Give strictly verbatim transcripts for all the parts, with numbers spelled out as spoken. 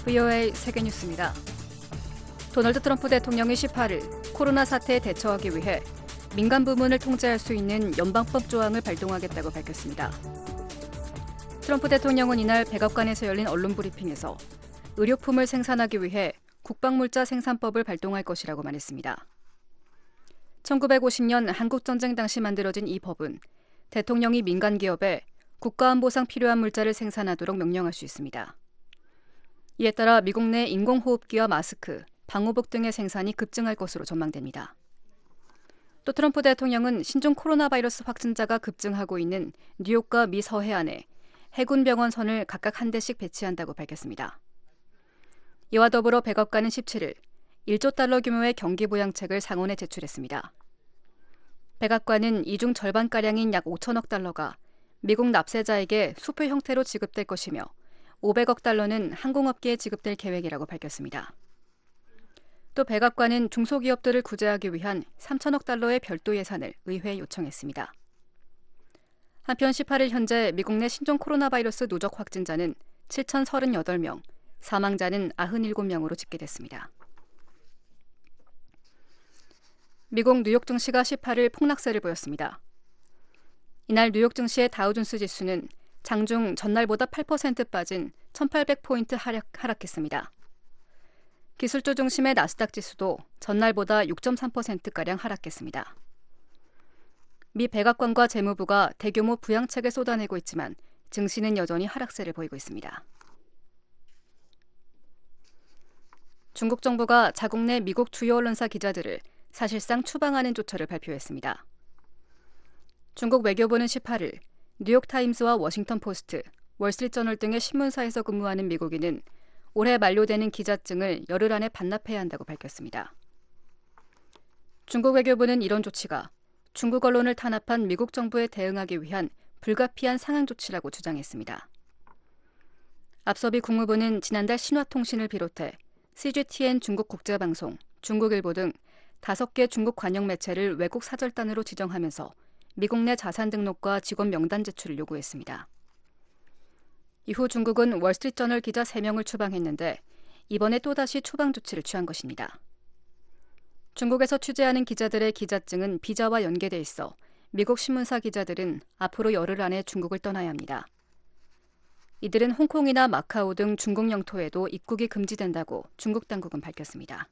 브이오에이 세계뉴스입니다. 도널드 트럼프 대통령이 십팔 일 코로나 사태에 대처하기 위해 민간 부문을 통제할 수 있는 연방법 조항을 발동하겠다고 밝혔습니다. 트럼프 대통령은 이날 백악관에서 열린 언론 브리핑에서 의료품을 생산하기 위해 국방물자 생산법을 발동할 것이라고 말했습니다. 천구백오십 년 한국전쟁 당시 만들어진 이 법은 대통령이 민간 기업에 국가안보상 필요한 물자를 생산하도록 명령할 수 있습니다. 이에 따라 미국 내 인공호흡기와 마스크, 방호복 등의 생산이 급증할 것으로 전망됩니다. 또 트럼프 대통령은 신종 코로나 바이러스 확진자가 급증하고 있는 뉴욕과 미 서해안에 해군 병원선을 각각 한 대씩 배치한다고 밝혔습니다. 이와 더불어 백악관은 십칠 일 일조 달러 규모의 경기부양책을 상원에 제출했습니다. 백악관은 이 중 절반가량인 약 오천억 달러가 미국 납세자에게 수표 형태로 지급될 것이며 오백억 달러는 항공업계에 지급될 계획이라고 밝혔습니다. 또 백악관은 중소기업들을 구제하기 위한 삼천억 달러의 별도 예산을 의회에 요청했습니다. 한편 십팔 일 현재 미국 내 신종 코로나 바이러스 누적 확진자는 칠천삼십팔 명, 사망자는 구십칠 명으로 집계됐습니다. 미국 뉴욕 증시가 십팔 일 폭락세를 보였습니다. 이날 뉴욕 증시의 다우존스 지수는 장중 전날보다 팔 퍼센트 빠진 천팔백 포인트 하락, 하락했습니다. 기술주 중심의 나스닥 지수도 전날보다 육 점 삼 퍼센트가량 하락했습니다. 미 백악관과 재무부가 대규모 부양책을 쏟아내고 있지만 증시는 여전히 하락세를 보이고 있습니다. 중국 정부가 자국 내 미국 주요 언론사 기자들을 사실상 추방하는 조처를 발표했습니다. 중국 외교부는 십팔 일 뉴욕타임스와 워싱턴포스트, 월스트리트저널 등의 신문사에서 근무하는 미국인은 올해 만료되는 기자증을 열흘 안에 반납해야 한다고 밝혔습니다. 중국 외교부는 이런 조치가 중국 언론을 탄압한 미국 정부에 대응하기 위한 불가피한 상황 조치라고 주장했습니다. 앞서 미 국무부는 지난달 신화통신을 비롯해 씨지티엔 중국 국제방송, 중국일보 등 다섯 개 중국 관영 매체를 외국 사절단으로 지정하면서 미국 내 자산 등록과 직원 명단 제출을 요구했습니다. 이후 중국은 월스트리트저널 기자 세 명을 추방했는데 이번에 또다시 추방 조치를 취한 것입니다. 중국에서 취재하는 기자들의 기자증은 비자와 연계돼 있어 미국 신문사 기자들은 앞으로 열흘 안에 중국을 떠나야 합니다. 이들은 홍콩이나 마카오 등 중국 영토에도 입국이 금지된다고 중국 당국은 밝혔습니다.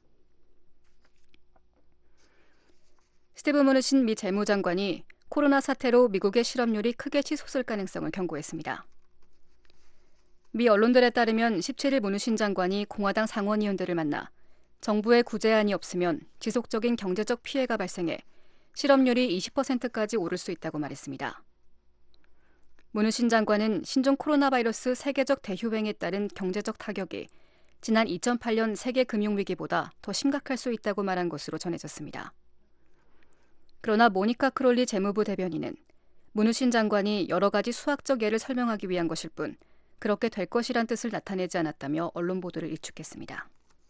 스티브 무누신 미 재무장관이 코로나 사태로 미국의 실업률이 크게 치솟을 가능성을 경고했습니다. 미 언론들에 따르면 십칠 일 무누신 장관이 공화당 상원의원들을 만나 정부의 구제안이 없으면 지속적인 경제적 피해가 발생해 실업률이 이십 퍼센트까지 오를 수 있다고 말했습니다. 무누신 장관은 신종 코로나 바이러스 세계적 대유행에 따른 경제적 타격이 지난 이천팔 년 세계 금융위기보다 더 심각할 수 있다고 말한 것으로 전해졌습니다. 그러나 모니카 크롤리 재무부 대변인은 무누신 장관이 여러 가지 수학적 예를 설명하기 위한 것일 뿐 그렇게 될 것이란 뜻을 나타내지 않았다며 언론 보도를 일축했습니다.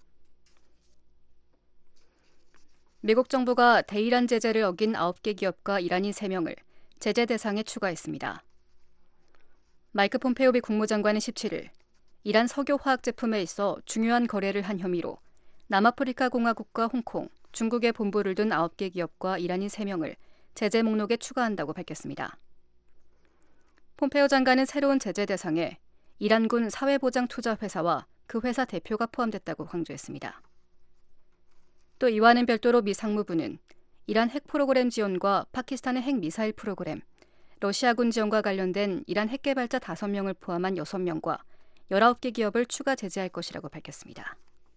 미국 정부가 대이란 제재를 어긴 아홉 개 기업과 이란인 세 명을 제재 대상에 추가했습니다. 마이크 폼페오 미 국무장관은 십칠 일 이란 석유 화학 제품에 있어 중요한 거래를 한 혐의로 남아프리카 공화국과 홍콩, 중국에 본부를 둔 아홉 개 기업과 이란인 세 명을 제재 목록에 추가한다고 밝혔습니다. 폼페오 장관은 새로운 제재 대상에 이란군 사회보장투자회사와 그 회사 대표가 포함됐다고 강조했습니다. 또 이와는 별도로 미 상무부는 이란 핵 프로그램 지원과 파키스탄의 핵 미사일 프로그램, 러시아군 지원과 관련된 이란 핵 개발자 다섯 명을 포함한 여섯 명과 열아홉 개 기업을 추가 제재할 것이라고 밝혔습니다.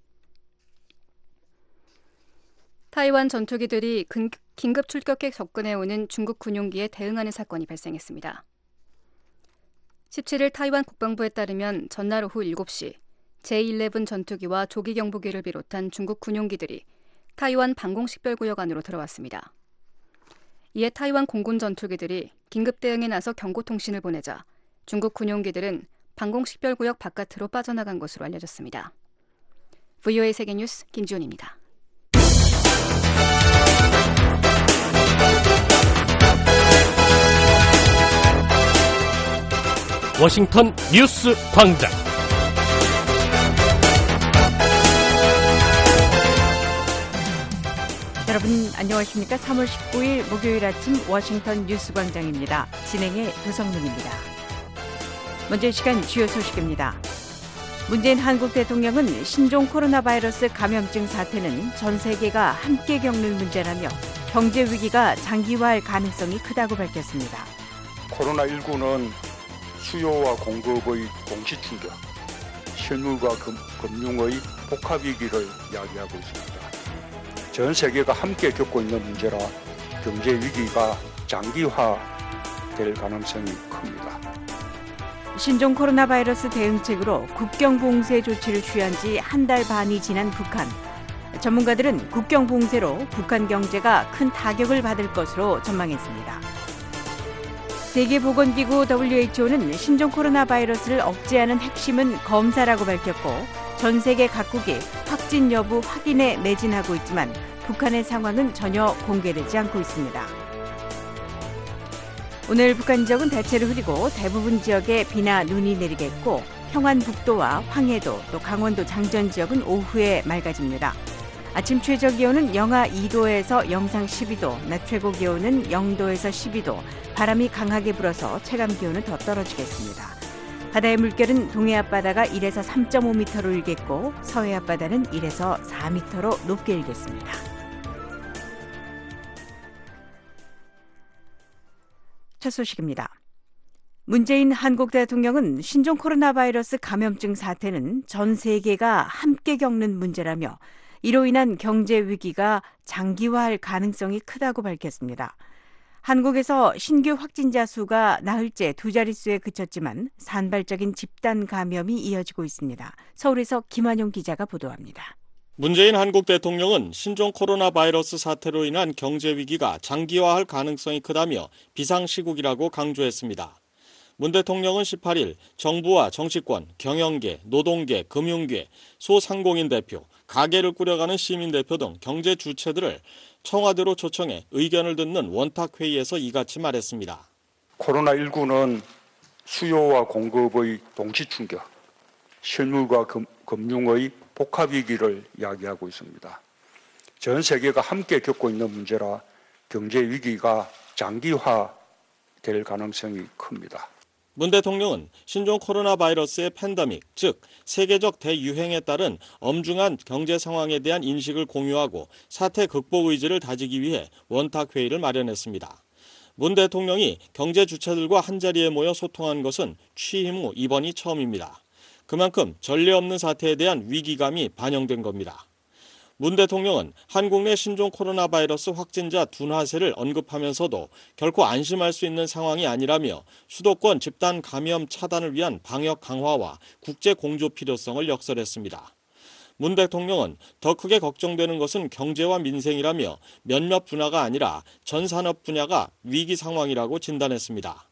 타이완 전투기들이 긴급 출격해 접근해오는 중국 군용기에 대응하는 사건이 발생했습니다. 십칠 일 타이완 국방부에 따르면 전날 오후 일곱 시 제이 일레븐 전투기와 조기 경보기를 비롯한 중국 군용기들이 타이완 방공식별구역 안으로 들어왔습니다. 이에 타이완 공군 전투기들이 긴급 대응에 나서 경고통신을 보내자 중국 군용기들은 방공식별구역 바깥으로 빠져나간 것으로 알려졌습니다. 브이오에이 세계뉴스 김지훈입니다. 워싱턴 뉴스 광장. 여러분 안녕하십니까? 삼월 십구일 목요일 아침 워싱턴 뉴스광장입니다. 진행의 도성문입니다. 먼저 이 시간 주요 소식입니다. 문재인 한국 대통령은 신종 코로나 바이러스 감염증 사태는 전 세계가 함께 겪는 문제라며 경제 위기가 장기화할 가능성이 크다고 밝혔습니다. 코로나십구는 수요와 공급의 동시 충격, 실물과 금, 금융의 복합 위기를 야기하고 있습니다. 전 세계가 함께 겪고 있는 문제라 경제 위기가 장기화될 가능성이 큽니다. 신종 코로나 바이러스 대응책으로 국경 봉쇄 조치를 취한 지 한 달 반이 지난 북한. 전문가들은 국경 봉쇄로 북한 경제가 큰 타격을 받을 것으로 전망했습니다. 세계보건기구 더블유에이치오는 신종 코로나 바이러스를 억제하는 핵심은 검사라고 밝혔고 전 세계 각국이 확진 여부 확인에 매진하고 있지만 북한의 상황은 전혀 공개되지 않고 있습니다. 오늘 북한 지역은 대체로 흐리고 대부분 지역에 비나 눈이 내리겠고 평안북도와 황해도 또 강원도 장전 지역은 오후에 맑아집니다. 아침 최저 기온은 영하 이도에서 영상 십이도, 낮 최고 기온은 영도에서 십이도, 바람이 강하게 불어서 체감 기온은 더 떨어지겠습니다. 바다의 물결은 동해 앞바다가 일에서 삼 점 오 미터로 일겠고 서해 앞바다는 일에서 사 미터로 높게 일겠습니다. 첫 소식입니다. 문재인 한국 대통령은 신종 코로나 바이러스 감염증 사태는 전 세계가 함께 겪는 문제라며 이로 인한 경제 위기가 장기화할 가능성이 크다고 밝혔습니다. 한국에서 신규 확진자 수가 나흘째 두 자릿수에 그쳤지만 산발적인 집단 감염이 이어지고 있습니다. 서울에서 김환용 기자가 보도합니다. 문재인 한국 대통령은 신종 코로나 바이러스 사태로 인한 경제 위기가 장기화할 가능성이 크다며 비상시국이라고 강조했습니다. 문 대통령은 십팔일 정부와 정치권, 경영계, 노동계, 금융계, 소상공인 대표, 가게를 꾸려가는 시민 대표 등 경제 주체들을 청와대로 초청해 의견을 듣는 원탁회의에서 이같이 말했습니다. 코로나십구는 수요와 공급의 동시 충격, 실물과 금, 금융의 복합 위기를 야기하고 있습니다. 전 세계가 함께 겪고 있는 문제라 경제 위기가 장기화될 가능성이 큽니다. 문 대통령은 신종 코로나 바이러스의 팬데믹, 즉 세계적 대유행에 따른 엄중한 경제 상황에 대한 인식을 공유하고 사태 극복 의지를 다지기 위해 원탁회의를 마련했습니다. 문 대통령이 경제 주체들과 한자리에 모여 소통한 것은 취임 후 이번이 처음입니다. 그만큼 전례 없는 사태에 대한 위기감이 반영된 겁니다. 문 대통령은 한국 내 신종 코로나 바이러스 확진자 둔화세를 언급하면서도 결코 안심할 수 있는 상황이 아니라며 수도권 집단 감염 차단을 위한 방역 강화와 국제 공조 필요성을 역설했습니다. 문 대통령은 더 크게 걱정되는 것은 경제와 민생이라며 몇몇 분야가 아니라 전 산업 분야가 위기 상황이라고 진단했습니다.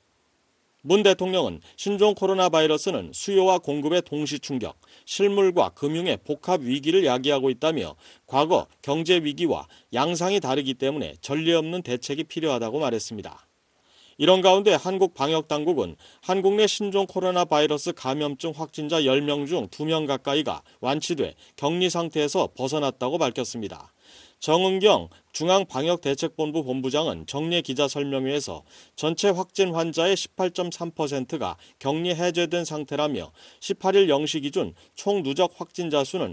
문 대통령은 신종 코로나 바이러스는 수요와 공급의 동시 충격, 실물과 금융의 복합 위기를 야기하고 있다며 과거 경제 위기와 양상이 다르기 때문에 전례 없는 대책이 필요하다고 말했습니다. 이런 가운데 한국 방역당국은 한국 내 신종 코로나 바이러스 감염증 확진자 열 명 중 두 명 가까이가 완치돼 격리 상태에서 벗어났다고 밝혔습니다. 정은경 중앙방역대책본부 본부장은 정례 기자설명회에서 전체 확진 환자의 십팔 점 삼 퍼센트가 격리 해제된 상태라며 십팔일 영 시 기준 총 누적 확진자 수는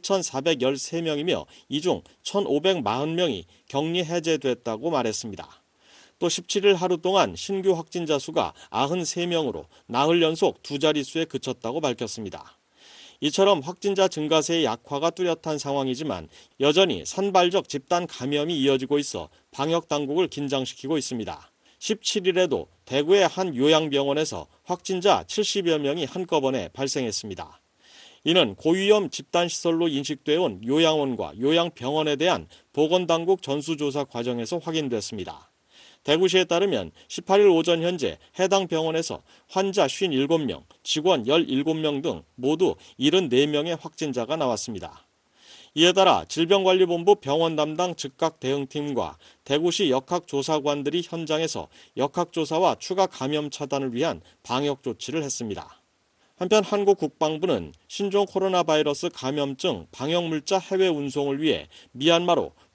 팔천사백십삼 명이며 이 중 천오백사십 명이 격리 해제됐다고 말했습니다. 또 십칠일 하루 동안 신규 확진자 수가 구십삼 명으로 나흘 연속 두 자릿수에 그쳤다고 밝혔습니다. 이처럼 확진자 증가세의 약화가 뚜렷한 상황이지만 여전히 산발적 집단 감염이 이어지고 있어 방역당국을 긴장시키고 있습니다. 십칠일에도 대구의 한 요양병원에서 확진자 칠십여 명이 한꺼번에 발생했습니다. 이는 고위험 집단시설로 인식되어 온 요양원과 요양병원에 대한 보건당국 전수조사 과정에서 확인됐습니다. 대구시에 따르면 십팔일 오전 현재 해당 병원에서 환자 오십칠 명, 직원 십칠 명 등 모두 칠십사 명의 확진자가 나왔습니다. 이에 따라 질병관리본부 병원 담당 즉각 대응팀과 대구시 역학조사관들이 현장에서 역학조사와 추가 감염 차단을 위한 방역 조치를 했습니다. 한편 한국 국방부는 신종 코로나 바이러스 감염증 방역물자 해외 운송을 위해 미얀마로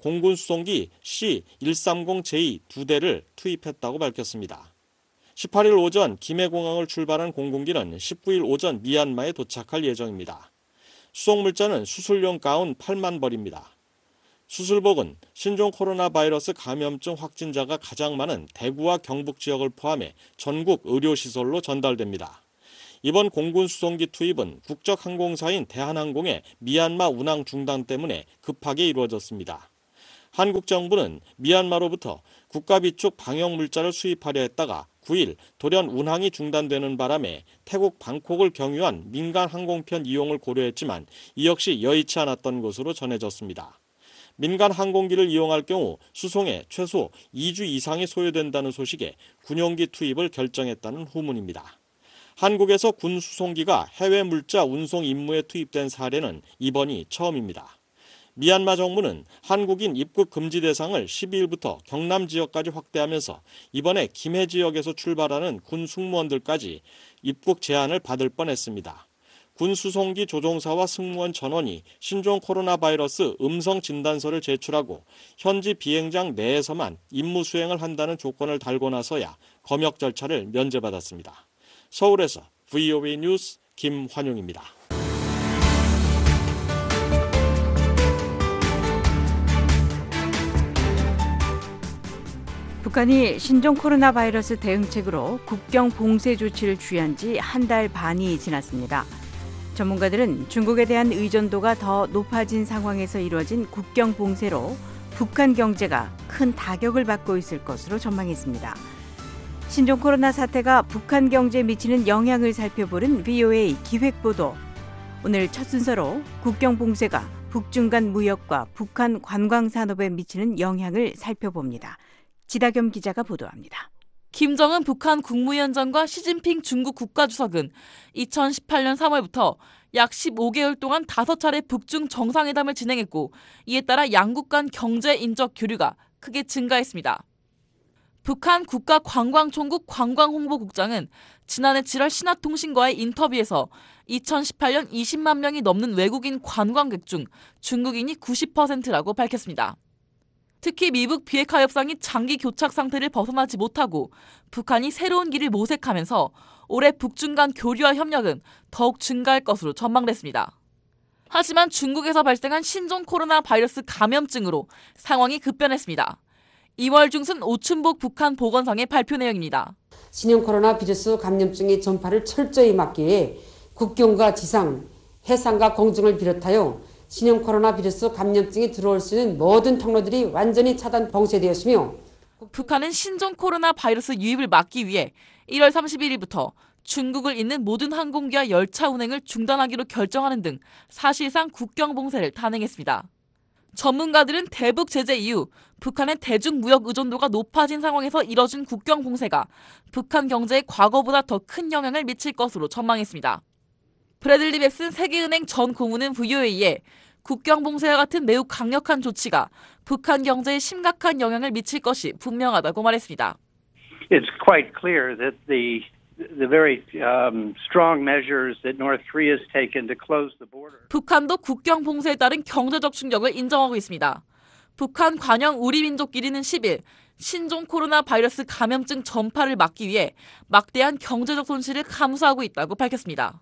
공군 수송기 씨 백삼십 제이 두 대를 투입했다고 밝혔습니다. 십팔 일 오전 김해공항을 출발한 공군기는 십구 일 오전 미얀마에 도착할 예정입니다. 수송물자는 수술용 가운 팔만 벌입니다. 수술복은 신종 코로나 바이러스 감염증 확진자가 가장 많은 대구와 경북 지역을 포함해 전국 의료시설로 전달됩니다. 이번 공군 수송기 투입은 국적항공사인 대한항공의 미얀마 운항 중단 때문에 급하게 이루어졌습니다. 한국 정부는 미얀마로부터 국가 비축 방역 물자를 수입하려 했다가 구 일 돌연 운항이 중단되는 바람에 태국 방콕을 경유한 민간 항공편 이용을 고려했지만 이 역시 여의치 않았던 것으로 전해졌습니다. 민간 항공기를 이용할 경우 수송에 최소 이 주 이상이 소요된다는 소식에 군용기 투입을 결정했다는 후문입니다. 한국에서 군 수송기가 해외 물자 운송 임무에 투입된 사례는 이번이 처음입니다. 미얀마 정부는 한국인 입국 금지 대상을 십이 일부터 경남 지역까지 확대하면서 이번에 김해 지역에서 출발하는 군 승무원들까지 입국 제한을 받을 뻔했습니다. 군 수송기 조종사와 승무원 전원이 신종 코로나 바이러스 음성 진단서를 제출하고 현지 비행장 내에서만 임무 수행을 한다는 조건을 달고 나서야 검역 절차를 면제받았습니다. 서울에서 브이오에이 뉴스 김환용입니다. 북한이 신종 코로나 바이러스 대응책으로 국경 봉쇄 조치를 취한 지 한 달 반이 지났습니다. 전문가들은 중국에 대한 의존도가 더 높아진 상황에서 이루어진 국경 봉쇄로 북한 경제가 큰 타격을 받고 있을 것으로 전망했습니다. 신종 코로나 사태가 북한 경제에 미치는 영향을 살펴보는 브이오에이 기획보도. 오늘 첫 순서로 국경 봉쇄가 북중 간 무역과 북한 관광 산업에 미치는 영향을 살펴봅니다. 지다겸 기자가 보도합니다. 김정은 북한 국무위원장과 시진핑 중국 국가주석은 이천십팔 년 삼월부터 약 십오 개월 동안 다섯 차례 북중 정상회담을 진행했고 이에 따라 양국 간 경제 인적 교류가 크게 증가했습니다. 북한 국가관광총국 관광홍보국장은 지난해 칠월 신화통신과의 인터뷰에서 이천십팔 년 이십만 명이 넘는 외국인 관광객 중 중국인이 구십 퍼센트라고 밝혔습니다. 특히 미북 비핵화 협상이 장기 교착 상태를 벗어나지 못하고 북한이 새로운 길을 모색하면서 올해 북중 간 교류와 협력은 더욱 증가할 것으로 전망됐습니다. 하지만 중국에서 발생한 신종 코로나 바이러스 감염증으로 상황이 급변했습니다. 이월 중순 오춘복 북한 보건성의 발표 내용입니다. 신형 코로나 바이러스 감염증의 전파를 철저히 막기 위해 국경과 지상, 해상과 공중을 비롯하여 신형 코로나 바이러스 감염증이 들어올 수 있는 모든 통로들이 완전히 차단 봉쇄되었으며 북한은 신종 코로나 바이러스 유입을 막기 위해 일월 삼십일일부터 중국을 잇는 모든 항공기와 열차 운행을 중단하기로 결정하는 등 사실상 국경 봉쇄를 단행했습니다. 전문가들은 대북 제재 이후 북한의 대중 무역 의존도가 높아진 상황에서 이뤄진 국경 봉쇄가 북한 경제에 과거보다 더 큰 영향을 미칠 것으로 전망했습니다. 브래들리 벡슨 세계은행 전 고문은 브이오에이에 국경 봉쇄와 같은 매우 강력한 조치가 북한 경제에 심각한 영향을 미칠 것이 분명하다고 말했습니다. It's quite clear that the the very um, strong measures that North Korea has taken to close the border. 북한도 국경 봉쇄에 따른 경제적 충격을 인정하고 있습니다. 북한 관영 우리 민족끼리는 십 일 신종 코로나 바이러스 감염증 전파를 막기 위해 막대한 경제적 손실을 감수하고 있다고 밝혔습니다.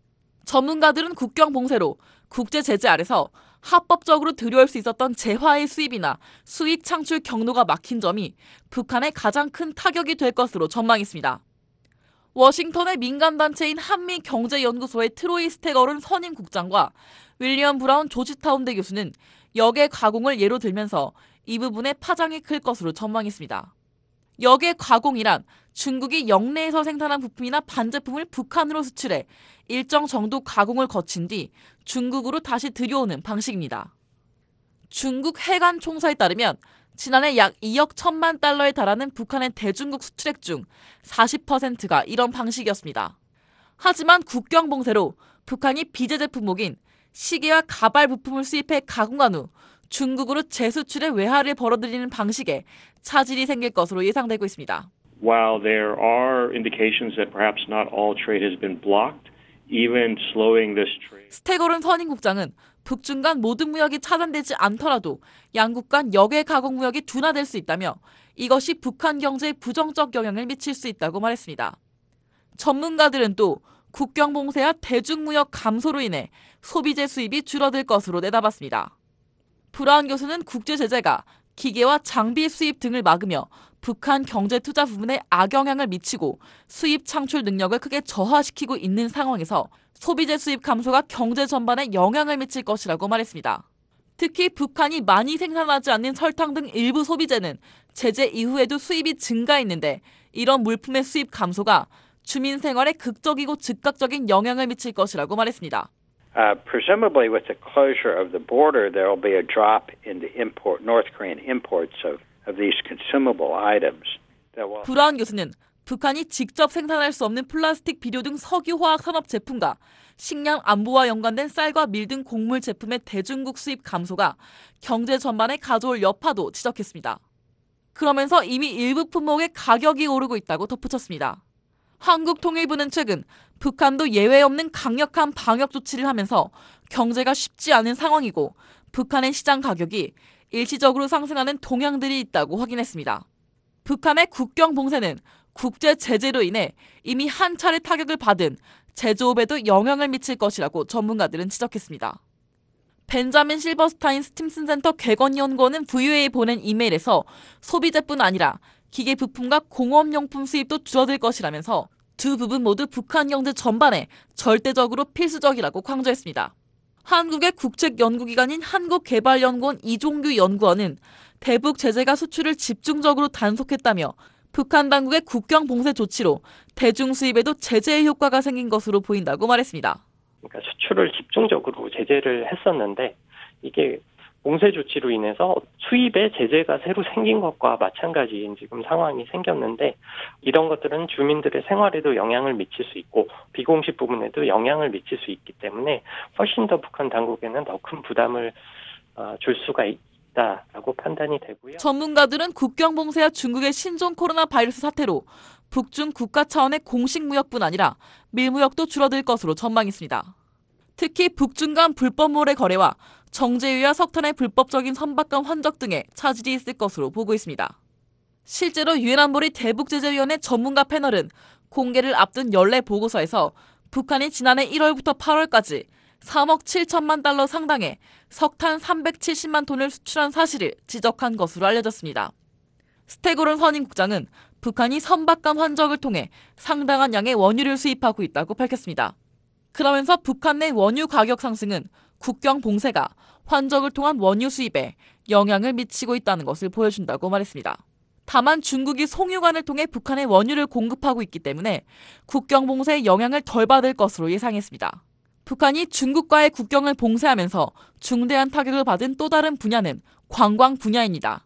전문가들은 국경 봉쇄로 국제 제재 아래서 합법적으로 들여올 수 있었던 재화의 수입이나 수익 창출 경로가 막힌 점이 북한의 가장 큰 타격이 될 것으로 전망했습니다. 워싱턴의 민간단체인 한미경제연구소의 트로이 스테거른 선임 국장과 윌리엄 브라운 조지타운대 교수는 역의 가공을 예로 들면서 이 부분의 파장이 클 것으로 전망했습니다. 역의 가공이란 중국이 영내에서 생산한 부품이나 반제품을 북한으로 수출해 일정 정도 가공을 거친 뒤 중국으로 다시 들여오는 방식입니다. 중국 해관 총서에 따르면 지난해 약 이억 천만 달러에 달하는 북한의 대중국 수출액 중 사십 퍼센트가 이런 방식이었습니다. 하지만 국경 봉쇄로 북한이 비제재 품목인 시계와 가발 부품을 수입해 가공한 후 중국으로 재수출의 외화를 벌어들이는 방식에 차질이 생길 것으로 예상되고 있습니다. While there are indications that perhaps not all trade has been blocked, even slowing this trade. 스테거른 선임국장은 북중 간 모든 무역이 차단되지 않더라도 양국 간 역외 가공 무역이 둔화될 수 있다며 이것이 북한 경제에 부정적 영향을 미칠 수 있다고 말했습니다. 전문가들은 또 국경 봉쇄와 대중무역 감소로 인해 소비재 수입이 줄어들 것으로 내다봤습니다. 브라운 교수는 국제 제재가 기계와 장비 수입 등을 막으며 북한 경제 투자 부분에 악영향을 미치고 수입 창출 능력을 크게 저하시키고 있는 상황에서 소비재 수입 감소가 경제 전반에 영향을 미칠 것이라고 말했습니다. 특히 북한이 많이 생산하지 않는 설탕 등 일부 소비재는 제재 이후에도 수입이 증가했는데 이런 물품의 수입 감소가 주민 생활에 극적이고 즉각적인 영향을 미칠 것이라고 말했습니다. Uh, presumably, with the closure of the border, there will be a drop in the import North Korean imports of, of these consumable items. That will... 브라운 교수는 북한이 직접 생산할 수 없는 플라스틱, 비료 등 석유화학 산업 제품과 식량 안보와 연관된 쌀과 밀 등 곡물 제품의 대중국 수입 감소가 경제 전반에 가져올 여파도 지적했습니다. 그러면서 이미 일부 품목의 가격이 오르고 있다고 덧붙였습니다. 한국통일부는 최근 북한도 예외 없는 강력한 방역 조치를 하면서 경제가 쉽지 않은 상황이고 북한의 시장 가격이 일시적으로 상승하는 동향들이 있다고 확인했습니다. 북한의 국경 봉쇄는 국제 제재로 인해 이미 한 차례 타격을 받은 제조업에도 영향을 미칠 것이라고 전문가들은 지적했습니다. 벤자민 실버스타인 스팀슨 센터 객원연구원은 브이오에이에 보낸 이메일에서 소비재뿐 아니라 기계 부품과 공업용품 수입도 줄어들 것이라면서 두 부분 모두 북한 경제 전반에 절대적으로 필수적이라고 강조했습니다. 한국의 국책연구기관인 한국개발연구원 이종규 연구원은 대북 제재가 수출을 집중적으로 단속했다며 북한 당국의 국경 봉쇄 조치로 대중 수입에도 제재의 효과가 생긴 것으로 보인다고 말했습니다. 그러니까 수출을 집중적으로 제재를 했었는데 이게 봉쇄 조치로 인해서 수입에 제재가 새로 생긴 것과 마찬가지인 지금 상황이 생겼는데 이런 것들은 주민들의 생활에도 영향을 미칠 수 있고 비공식 부분에도 영향을 미칠 수 있기 때문에 훨씬 더 북한 당국에는 더 큰 부담을 줄 수가 있다라고 판단이 되고요. 전문가들은 국경 봉쇄와 중국의 신종 코로나 바이러스 사태로 북중 국가 차원의 공식 무역뿐 아니라 밀무역도 줄어들 것으로 전망했습니다. 특히 북중 간 불법몰의 거래와 정제유와 석탄의 불법적인 선박간 환적 등에 차질이 있을 것으로 보고 있습니다. 실제로 유엔 안보리 대북제재위원회 전문가 패널은 공개를 앞둔 연례 보고서에서 북한이 지난해 일월부터 팔월까지 삼억 칠천만 달러 상당의 석탄 삼백칠십만 톤을 수출한 사실을 지적한 것으로 알려졌습니다. 스테고른 선임국장은 북한이 선박간 환적을 통해 상당한 양의 원유를 수입하고 있다고 밝혔습니다. 그러면서 북한 내 원유 가격 상승은 국경 봉쇄가 환적을 통한 원유 수입에 영향을 미치고 있다는 것을 보여준다고 말했습니다. 다만 중국이 송유관을 통해 북한에 원유를 공급하고 있기 때문에 국경 봉쇄의 영향을 덜 받을 것으로 예상했습니다. 북한이 중국과의 국경을 봉쇄하면서 중대한 타격을 받은 또 다른 분야는 관광 분야입니다.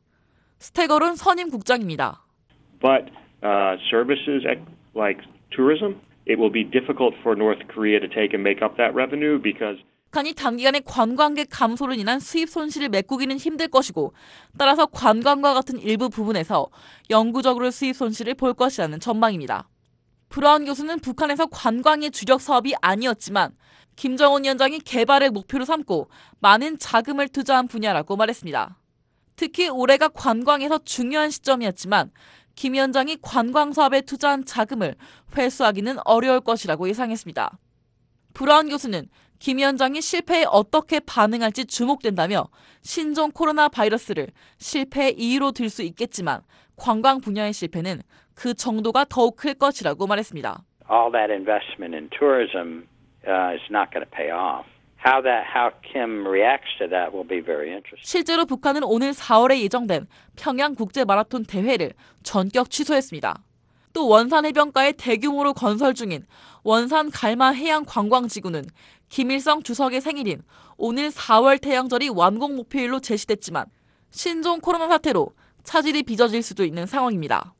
스테거른 선임 국장입니다. But uh, services like tourism, it will be difficult for North Korea to take and make up that revenue because 북한이 단기간에 관광객 감소로 인한 수입 손실을 메꾸기는 힘들 것이고 따라서 관광과 같은 일부 부분에서 영구적으로 수입 손실을 볼 것이라는 전망입니다. 브라운 교수는 북한에서 관광이 주력 사업이 아니었지만 김정은 위원장이 개발을 목표로 삼고 많은 자금을 투자한 분야라고 말했습니다. 특히 올해가 관광에서 중요한 시점이었지만 김 위원장이 관광 사업에 투자한 자금을 회수하기는 어려울 것이라고 예상했습니다. 브라운 교수는 김 위원장이 실패에 어떻게 반응할지 주목된다며 신종 코로나 바이러스를 실패의 이유로 들 수 있겠지만 관광 분야의 실패는 그 정도가 더욱 클 것이라고 말했습니다. All that investment in tourism uh, is not going to pay off. How that how Kim reacts to that will be very interesting. 실제로 북한은 오늘 사월에 예정된 평양 국제 마라톤 대회를 전격 취소했습니다. 또 원산 해변가에 대규모로 건설 중인 원산 갈마 해양 관광지구는 김일성 주석의 생일인 오늘 사월 태양절이 완공 목표일로 제시됐지만 신종 코로나 사태로 차질이 빚어질 수도 있는 상황입니다.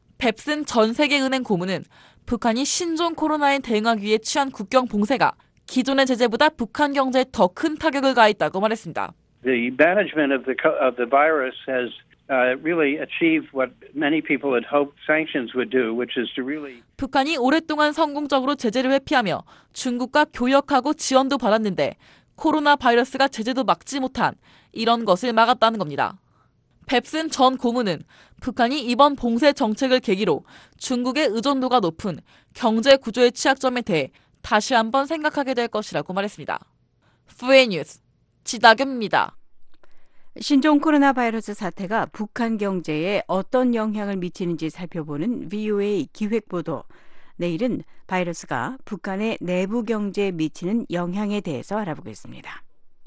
뱁슨 전 세계은행 고문은 북한이 신종 코로나에 대응하기 위해 취한 국경 봉쇄가 기존의 제재보다 북한 경제에 더 큰 타격을 가했다고 말했습니다. The management of the of the virus has uh, really achieve what many people had hoped sanctions would do, which is to really. 북한이 오랫동안 성공적으로 제재를 회피하며 중국과 교역하고 지원도 받았는데 코로나 바이러스가 제재도 막지 못한 이런 것을 막았다는 겁니다. 뱁슨 전 고문은 북한이 이번 봉쇄 정책을 계기로 중국의 의존도가 높은 경제 구조의 취약점에 대해 다시 한번 생각하게 될 것이라고 말했습니다. 프웨이 뉴스 지다겸입니다. 신종 코로나 바이러스 사태가 북한 경제에 어떤 영향을 미치는지 살펴보는 브이오에이 기획보도. 내일은 바이러스가 북한의 내부 경제에 미치는 영향에 대해서 알아보겠습니다.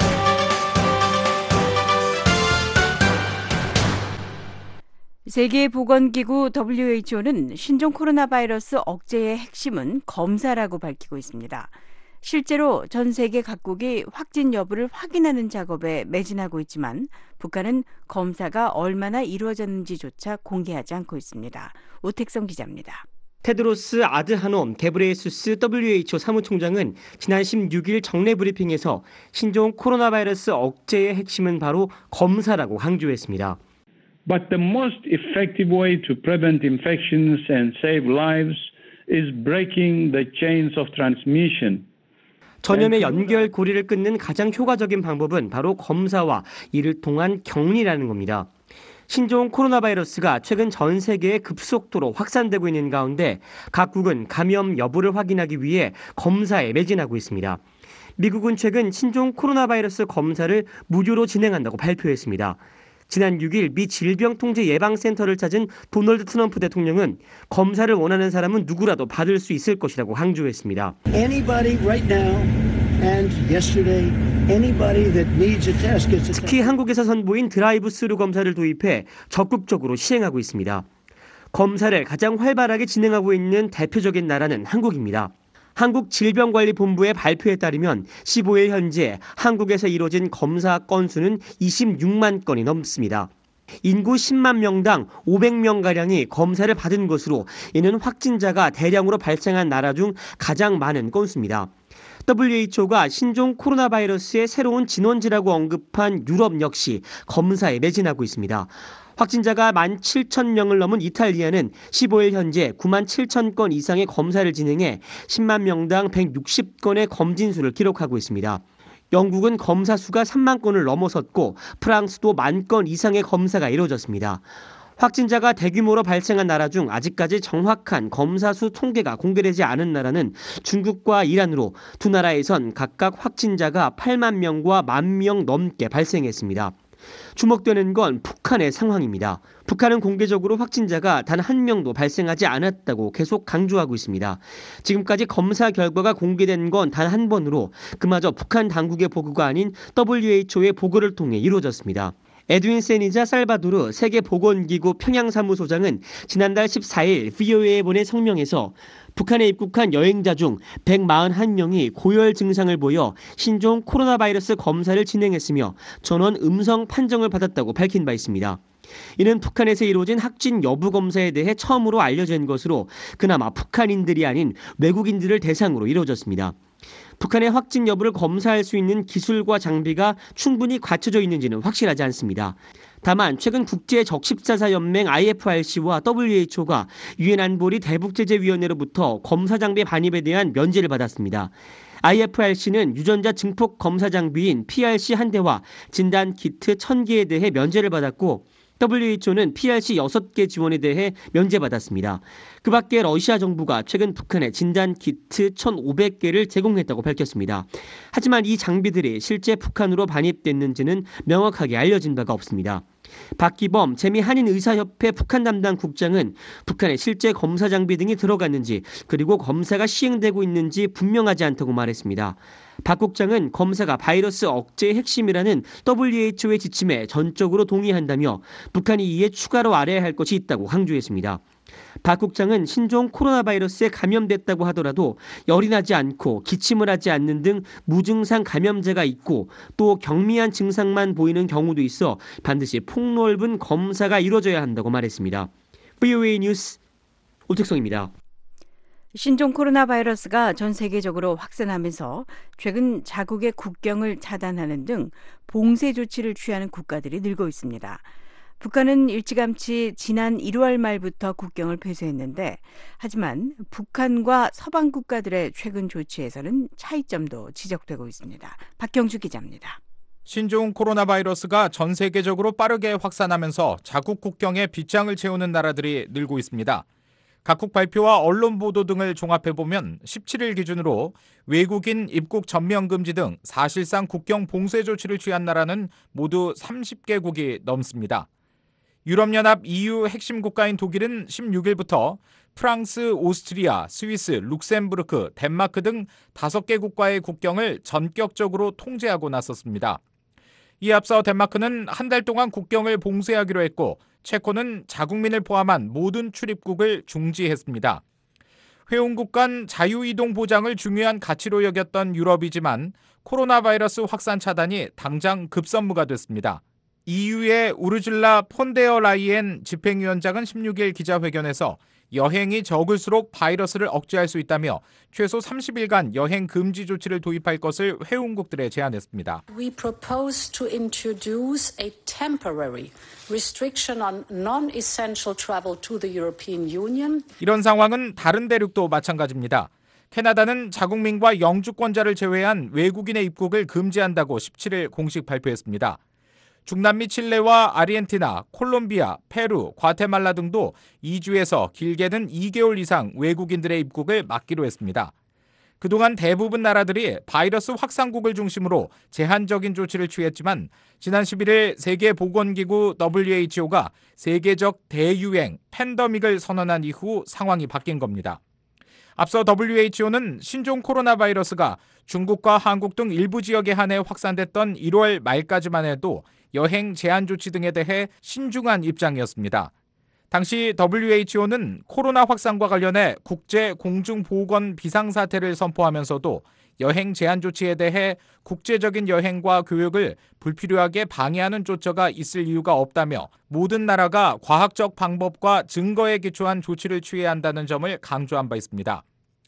세계보건기구 더블유에이치오는 신종 코로나 바이러스 억제의 핵심은 검사라고 밝히고 있습니다. 실제로 전 세계 각국이 확진 여부를 확인하는 작업에 매진하고 있지만 북한은 검사가 얼마나 이루어졌는지조차 공개하지 않고 있습니다. 오택성 기자입니다. 테드로스 아드하놈 게브레예수스 더블유에이치오 사무총장은 지난 십육 일 정례 브리핑에서 신종 코로나 바이러스 억제의 핵심은 바로 검사라고 강조했습니다. But the most effective way to prevent infections and save lives is breaking the chains of transmission. 전염의 연결 고리를 끊는 가장 효과적인 방법은 바로 검사와 이를 통한 격리라는 겁니다. 신종 코로나 바이러스가 최근 전 세계에 급속도로 확산되고 있는 가운데 각국은 감염 여부를 확인하기 위해 검사에 매진하고 있습니다. 미국은 최근 신종 코로나 바이러스 검사를 무료로 진행한다고 발표했습니다. 지난 육 일 미 질병통제예방센터를 찾은 도널드 트럼프 대통령은 검사를 원하는 사람은 누구라도 받을 수 있을 것이라고 강조했습니다. Anybody right now and yesterday, anybody that needs a test gets a test. 특히 한국에서 선보인 드라이브 스루 검사를 도입해 적극적으로 시행하고 있습니다. 검사를 가장 활발하게 진행하고 있는 대표적인 나라는 한국입니다. 한국질병관리본부의 발표에 따르면 십오 일 현재 한국에서 이루어진 검사 건수는 이십육만 건이 넘습니다. 인구 십만 명당 오백 명가량이 검사를 받은 것으로 이는 확진자가 대량으로 발생한 나라 중 가장 많은 건수입니다. 더블유에이치오가 신종 코로나 바이러스의 새로운 진원지라고 언급한 유럽 역시 검사에 매진하고 있습니다. 확진자가 만 칠천 명을 넘은 이탈리아는 십오 일 현재 구만 칠천 건 이상의 검사를 진행해 십만 명당 백육십 건의 검진 수를 기록하고 있습니다. 영국은 검사 수가 삼만 건을 넘어섰고 프랑스도 만 건 이상의 검사가 이루어졌습니다. 확진자가 대규모로 발생한 나라 중 아직까지 정확한 검사 수 통계가 공개되지 않은 나라는 중국과 이란으로 두 나라에선 각각 확진자가 팔만 명과 만 명 넘게 발생했습니다. 주목되는 건 북한의 상황입니다. 북한은 공개적으로 확진자가 단 한 명도 발생하지 않았다고 계속 강조하고 있습니다. 지금까지 검사 결과가 공개된 건 단 한 번으로 그마저 북한 당국의 보고가 아닌 더블유에이치오의 보고를 통해 이루어졌습니다. 에드윈 세니자 살바도르 세계보건기구 평양사무소장은 지난달 십사 일 브이오에이에 보낸 성명에서 북한에 입국한 여행자 중 백사십일 명이 고열 증상을 보여 신종 코로나 바이러스 검사를 진행했으며 전원 음성 판정을 받았다고 밝힌 바 있습니다. 이는 북한에서 이루어진 확진 여부 검사에 대해 처음으로 알려진 것으로 그나마 북한인들이 아닌 외국인들을 대상으로 이루어졌습니다. 북한의 확진 여부를 검사할 수 있는 기술과 장비가 충분히 갖춰져 있는지는 확실하지 않습니다. 다만 최근 국제적십자사연맹 아이에프알씨와 더블유에이치오가 유엔 안보리 대북제재위원회로부터 검사 장비 반입에 대한 면제를 받았습니다. 아이에프알씨는 유전자 증폭 검사 장비인 피알씨 한 대와 진단 키트 천 개에 대해 면제를 받았고 더블유에이치오는 피알씨 여섯 개 지원에 대해 면제받았습니다. 그 밖에 러시아 정부가 최근 북한에 진단 키트 천오백 개를 제공했다고 밝혔습니다. 하지만 이 장비들이 실제 북한으로 반입됐는지는 명확하게 알려진 바가 없습니다. 박기범 재미한인의사협회 북한 담당 국장은 북한에 실제 검사 장비 등이 들어갔는지 그리고 검사가 시행되고 있는지 분명하지 않다고 말했습니다. 박 국장은 검사가 바이러스 억제의 핵심이라는 더블유에이치오의 지침에 전적으로 동의한다며 북한이 이에 추가로 알아야 할 것이 있다고 강조했습니다. 박 국장은 신종 코로나 바이러스에 감염됐다고 하더라도 열이 나지 않고 기침을 하지 않는 등 무증상 감염자가 있고 또 경미한 증상만 보이는 경우도 있어 반드시 폭넓은 검사가 이루어져야 한다고 말했습니다. 브이오에이 뉴스 오택성입니다. 신종 코로나 바이러스가 전 세계적으로 확산하면서 최근 자국의 국경을 차단하는 등 봉쇄 조치를 취하는 국가들이 늘고 있습니다. 북한은 일찌감치 지난 일월 말부터 국경을 폐쇄했는데 하지만 북한과 서방 국가들의 최근 조치에서는 차이점도 지적되고 있습니다. 박경주 기자입니다. 신종 코로나 바이러스가 전 세계적으로 빠르게 확산하면서 자국 국경에 빗장을 채우는 나라들이 늘고 있습니다. 각국 발표와 언론 보도 등을 종합해보면 십칠 일 기준으로 외국인 입국 전면 금지 등 사실상 국경 봉쇄 조치를 취한 나라는 모두 서른 개국이 넘습니다. 유럽연합 이유 핵심 국가인 독일은 십육 일부터 프랑스, 오스트리아, 스위스, 룩셈부르크, 덴마크 등 다섯 개 국가의 국경을 전격적으로 통제하고 나섰습니다. 이에 앞서 덴마크는 한 달 동안 국경을 봉쇄하기로 했고 체코는 자국민을 포함한 모든 출입국을 중지했습니다. 회원국 간 자유이동 보장을 중요한 가치로 여겼던 유럽이지만 코로나 바이러스 확산 차단이 당장 급선무가 됐습니다. 이유의 우르줄라 폰데어 라이엔 집행위원장은 십육 일 기자회견에서 여행이 적을수록 바이러스를 억제할 수 있다며 최소 삼십 일간 여행 금지 조치를 도입할 것을 회원국들에 제안했습니다. We propose to introduce a temporary restriction on non-essential travel to the European Union. 이런 상황은 다른 대륙도 마찬가지입니다. 캐나다는 자국민과 영주권자를 제외한 외국인의 입국을 금지한다고 십칠 일 공식 발표했습니다. 중남미 칠레와 아르헨티나, 콜롬비아, 페루, 과테말라 등도 이 주에서 길게는 이 개월 이상 외국인들의 입국을 막기로 했습니다. 그동안 대부분 나라들이 바이러스 확산국을 중심으로 제한적인 조치를 취했지만 지난 십일 일 세계보건기구 더블유 에이치 오가 세계적 대유행, 팬데믹을 선언한 이후 상황이 바뀐 겁니다. 앞서 더블유 에이치 오는 신종 코로나 바이러스가 중국과 한국 등 일부 지역에 한해 확산됐던 일월 말까지만 해도 여행 제한 조치 등에 대해 신중한 입장이었습니다. 당시 더블유 에이치 오는 코로나 확산과 관련해 국제 공중보건 비상사태를 선포하면서도 여행 제한 조치에 대해 국제적인 여행과 교육을 불필요하게 방해하는 조처가 있을 이유가 없다며 모든 나라가 과학적 방법과 증거에 기초한 조치를 취해야 한다는 점을 강조한 바 있습니다.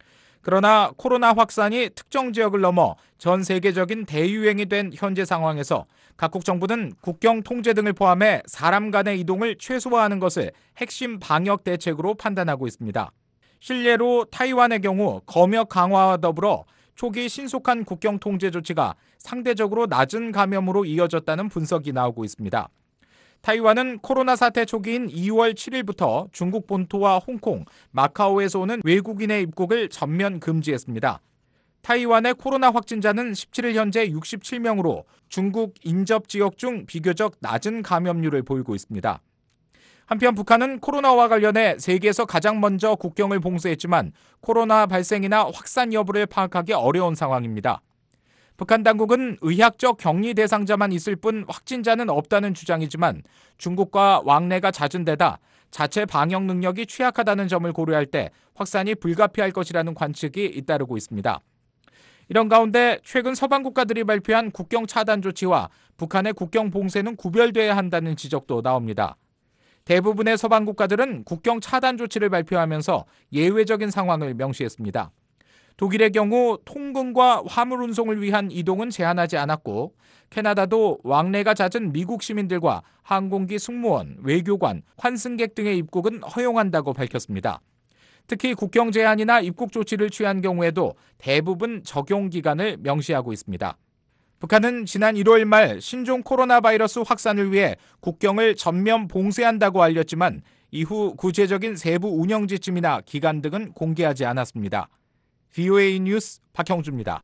그러나 코로나 확산이 특정 지역을 넘어 전 세계적인 대유행이 된 현재 상황에서 각국 정부는 국경 통제 등을 포함해 사람 간의 이동을 최소화하는 것을 핵심 방역 대책으로 판단하고 있습니다. 실례로 타이완의 경우 검역 강화와 더불어 초기 신속한 국경 통제 조치가 상대적으로 낮은 감염으로 이어졌다는 분석이 나오고 있습니다. 타이완은 코로나 사태 초기인 이월 칠일부터 중국 본토와 홍콩, 마카오에서 오는 외국인의 입국을 전면 금지했습니다. 타이완의 코로나 확진자는 십칠 일 현재 육십칠 명으로 중국 인접 지역 중 비교적 낮은 감염률을 보이고 있습니다. 한편 북한은 코로나와 관련해 세계에서 가장 먼저 국경을 봉쇄했지만 코로나 발생이나 확산 여부를 파악하기 어려운 상황입니다. 북한 당국은 의학적 격리 대상자만 있을 뿐 확진자는 없다는 주장이지만 중국과 왕래가 잦은 데다 자체 방역 능력이 취약하다는 점을 고려할 때 확산이 불가피할 것이라는 관측이 잇따르고 있습니다. 이런 가운데 최근 서방 국가들이 발표한 국경 차단 조치와 북한의 국경 봉쇄는 구별돼야 한다는 지적도 나옵니다. 대부분의 서방 국가들은 국경 차단 조치를 발표하면서 예외적인 상황을 명시했습니다. 독일의 경우 통근과 화물 운송을 위한 이동은 제한하지 않았고 캐나다도 왕래가 잦은 미국 시민들과 항공기 승무원, 외교관, 환승객 등의 입국은 허용한다고 밝혔습니다. 특히 국경 제한이나 입국 조치를 취한 경우에도 대부분 적용 기간을 명시하고 있습니다. 북한은 지난 일월 말 신종 코로나 바이러스 확산을 위해 국경을 전면 봉쇄한다고 알렸지만 이후 구체적인 세부 운영 지침이나 기간 등은 공개하지 않았습니다. 브이오에이 뉴스 박형주입니다.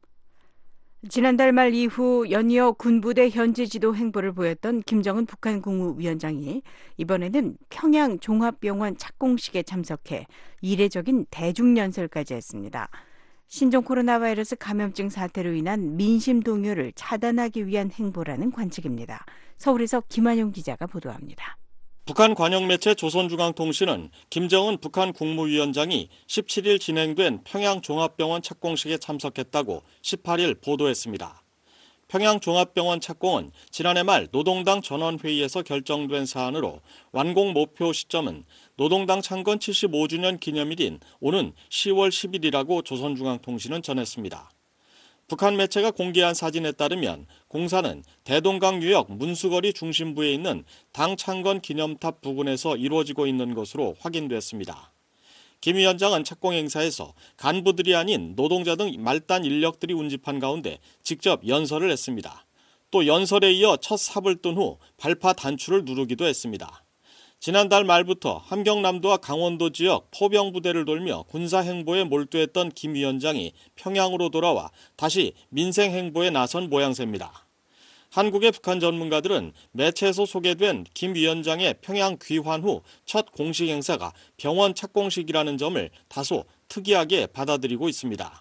지난달 말 이후 연이어 군부대 현지 지도 행보를 보였던 김정은 북한 국무위원장이 이번에는 평양 종합병원 착공식에 참석해 이례적인 대중연설까지 했습니다. 신종 코로나 바이러스 감염증 사태로 인한 민심 동요를 차단하기 위한 행보라는 관측입니다. 서울에서 김한용 기자가 보도합니다. 북한 관영 매체 조선중앙통신은 김정은 북한 국무위원장이 십칠 일 진행된 평양 종합병원 착공식에 참석했다고 십팔 일 보도했습니다. 평양 종합병원 착공은 지난해 말 노동당 전원회의에서 결정된 사안으로 완공 목표 시점은 노동당 창건 칠십오 주년 기념일인 오는 시월 십일이라고 조선중앙통신은 전했습니다. 북한 매체가 공개한 사진에 따르면 공사는 대동강 유역 문수거리 중심부에 있는 당 창건 기념탑 부근에서 이루어지고 있는 것으로 확인됐습니다. 김 위원장은 착공 행사에서 간부들이 아닌 노동자 등 말단 인력들이 운집한 가운데 직접 연설을 했습니다. 또 연설에 이어 첫 삽을 뜬 후 발파 단추를 누르기도 했습니다. 지난달 말부터 함경남도와 강원도 지역 포병 부대를 돌며 군사 행보에 몰두했던 김 위원장이 평양으로 돌아와 다시 민생 행보에 나선 모양새입니다. 한국의 북한 전문가들은 매체에서 소개된 김 위원장의 평양 귀환 후 첫 공식 행사가 병원 착공식이라는 점을 다소 특이하게 받아들이고 있습니다.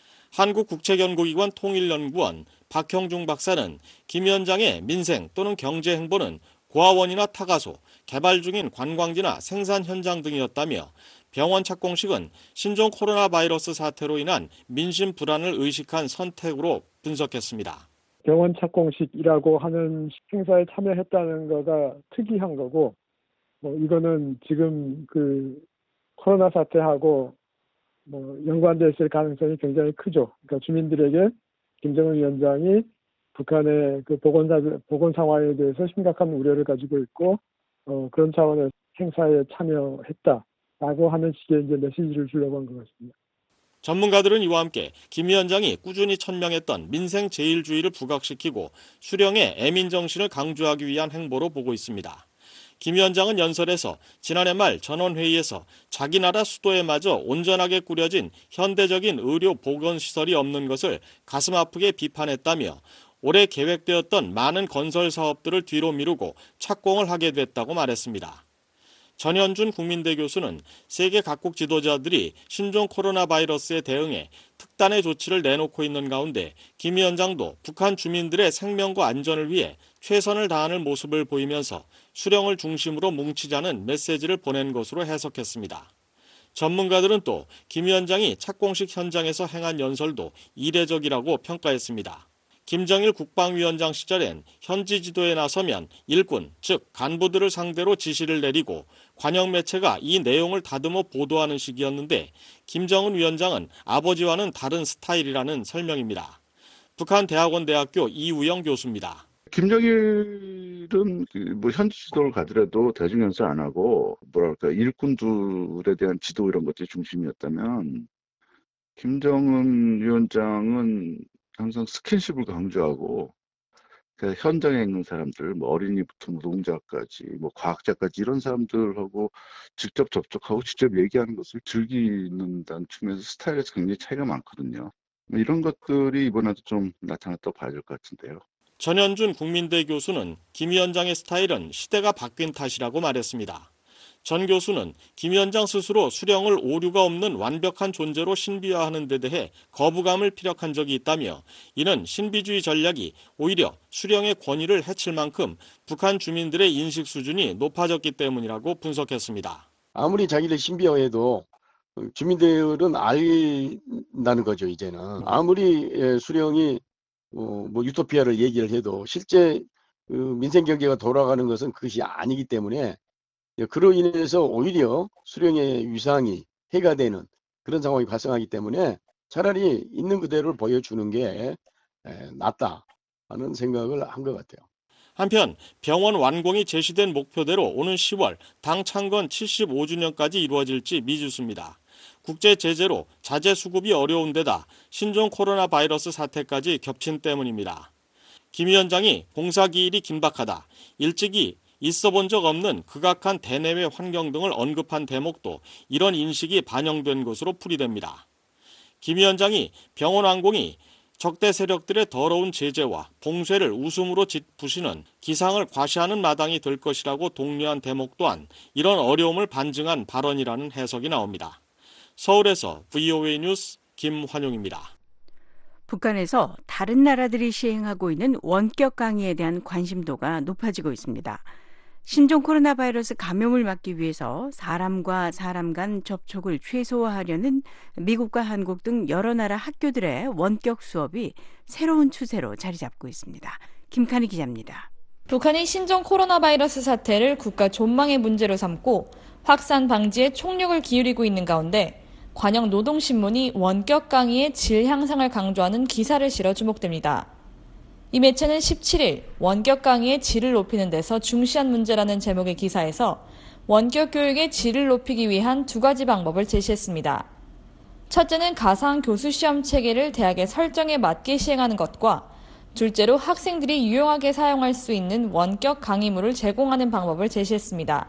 한국국책연구기관 통일연구원 박형중 박사는 김 위원장의 민생 또는 경제 행보는 고아원이나 타가소, 개발 중인 관광지나 생산 현장 등이었다며 병원 착공식은 신종 코로나 바이러스 사태로 인한 민심 불안을 의식한 선택으로 분석했습니다. 병원 착공식이라고 하는 행사에 참여했다는 거가 특이한 거고, 뭐 이거는 지금 그 코로나 사태하고 뭐 연관되어 있을 가능성이 굉장히 크죠. 그러니까 주민들에게 김정은 위원장이 북한의 그 보건, 보건 상황에 대해서 심각한 우려를 가지고 있고, 어, 그런 차원에서 행사에 참여했다라고 하는 식의 이제 메시지를 주려고 한 것 같습니다. 전문가들은 이와 함께 김 위원장이 꾸준히 천명했던 민생 제일주의를 부각시키고 수령의 애민 정신을 강조하기 위한 행보로 보고 있습니다. 김 위원장은 연설에서 지난해 말 전원회의에서 자기 나라 수도에마저 온전하게 꾸려진 현대적인 의료 보건시설이 없는 것을 가슴 아프게 비판했다며 올해 계획되었던 많은 건설 사업들을 뒤로 미루고 착공을 하게 됐다고 말했습니다. 전현준 국민대 교수는 세계 각국 지도자들이 신종 코로나 바이러스에 대응해 특단의 조치를 내놓고 있는 가운데 김 위원장도 북한 주민들의 생명과 안전을 위해 최선을 다하는 모습을 보이면서 수령을 중심으로 뭉치자는 메시지를 보낸 것으로 해석했습니다. 전문가들은 또 김 위원장이 착공식 현장에서 행한 연설도 이례적이라고 평가했습니다. 김정일 국방위원장 시절엔 현지 지도에 나서면 일군, 즉 간부들을 상대로 지시를 내리고 관영 매체가 이 내용을 다듬어 보도하는 식이었는데 김정은 위원장은 아버지와는 다른 스타일이라는 설명입니다. 북한 대학원 대학교 이우영 교수입니다. 김정일은 뭐 현지 지도를 가더라도 대중연설 안 하고 뭐랄까 일꾼들에 대한 지도 이런 것들이 중심이었다면 김정은 위원장은 항상 스킨십을 강조하고 현장에 있는 사람들, 뭐 어린이부터 노동자까지, 뭐 과학자까지 이런 사람들하고 직접 접촉하고 직접 얘기하는 것을 즐기는다는 측면에서 스타일에서 굉장히 차이가 많거든요. 이런 것들이 이번에도 좀 나타났다고 봐야 될 것 같은데요. 전현준 국민대 교수는 김 위원장의 스타일은 시대가 바뀐 탓이라고 말했습니다. 전 교수는 김 위원장 스스로 수령을 오류가 없는 완벽한 존재로 신비화하는 데 대해 거부감을 피력한 적이 있다며 이는 신비주의 전략이 오히려 수령의 권위를 해칠 만큼 북한 주민들의 인식 수준이 높아졌기 때문이라고 분석했습니다. 아무리 자기를 신비화해도 주민들은 알다는 거죠. 이제는 아무리 수령이 뭐 유토피아를 얘기를 해도 실제 민생 경제가 돌아가는 것은 그것이 아니기 때문에 그로 인해서 오히려 수령의 위상이 해가 되는 그런 상황이 발생하기 때문에 차라리 있는 그대로를 보여주는 게 낫다 하는 생각을 한 것 같아요. 한편 병원 완공이 제시된 목표대로 오는 시월 당 창건 칠십오 주년까지 이루어질지 미지수입니다. 국제 제재로 자재 수급이 어려운 데다 신종 코로나 바이러스 사태까지 겹친 때문입니다. 김 위원장이 공사 기일이 긴박하다, 일찍이 있어 본 적 없는 극악한 대내외 환경 등을 언급한 대목도 이런 인식이 반영된 것으로 풀이됩니다. 김 위원장이 병원 완공이 적대 세력들의 더러운 제재와 봉쇄를 웃음으로 짓부시는 기상을 과시하는 마당이 될 것이라고 독려한 대목 또한 이런 어려움을 반증한 발언이라는 해석이 나옵니다. 서울에서 브이오에이 뉴스 김환용입니다. 북한에서 다른 나라들이 시행하고 있는 원격 강의에 대한 관심도가 높아지고 있습니다. 신종 코로나 바이러스 감염을 막기 위해서 사람과 사람 간 접촉을 최소화하려는 미국과 한국 등 여러 나라 학교들의 원격 수업이 새로운 추세로 자리 잡고 있습니다. 김칸희 기자입니다. 북한이 신종 코로나 바이러스 사태를 국가 존망의 문제로 삼고 확산 방지에 총력을 기울이고 있는 가운데 관영 노동신문이 원격 강의의 질 향상을 강조하는 기사를 실어 주목됩니다. 이 매체는 십칠 일 원격 강의의 질을 높이는 데서 중시한 문제라는 제목의 기사에서 원격 교육의 질을 높이기 위한 두 가지 방법을 제시했습니다. 첫째는 가상 교수 시험 체계를 대학의 설정에 맞게 시행하는 것과 둘째로 학생들이 유용하게 사용할 수 있는 원격 강의물을 제공하는 방법을 제시했습니다.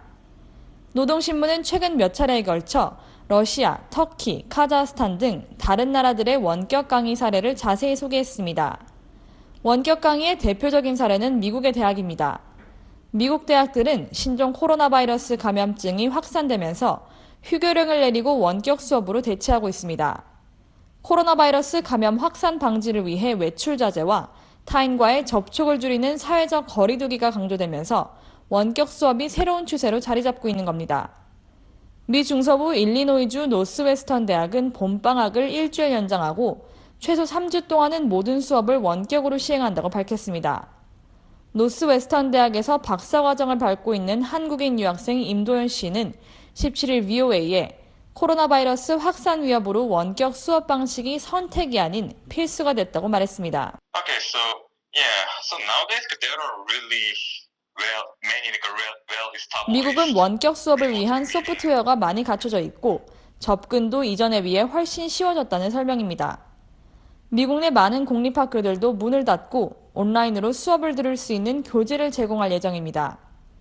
노동신문은 최근 몇 차례에 걸쳐 러시아, 터키, 카자흐스탄 등 다른 나라들의 원격 강의 사례를 자세히 소개했습니다. 원격 강의의 대표적인 사례는 미국의 대학입니다. 미국 대학들은 신종 코로나 바이러스 감염증이 확산되면서 휴교령을 내리고 원격 수업으로 대체하고 있습니다. 코로나 바이러스 감염 확산 방지를 위해 외출 자제와 타인과의 접촉을 줄이는 사회적 거리 두기가 강조되면서 원격 수업이 새로운 추세로 자리 잡고 있는 겁니다. 미 중서부 일리노이주 노스웨스턴 대학은 봄방학을 일주일 연장하고 최소 삼 주 동안은 모든 수업을 원격으로 시행한다고 밝혔습니다. 노스웨스턴 대학에서 박사과정을 밟고 있는 한국인 유학생 임도현 씨는 십칠 일 브이오에이에 코로나 바이러스 확산 위협으로 원격 수업 방식이 선택이 아닌 필수가 됐다고 말했습니다. Okay, so yeah, so nowadays there are really well many like well well established. 미국은 원격 수업을 위한 소프트웨어가 많이 갖춰져 있고 접근도 이전에 비해 훨씬 쉬워졌다는 설명입니다. 미국 내 많은 공립학교들도 문을 닫고 온라인으로 수업을 들을 수 있는 교재를 제공할 예정입니다.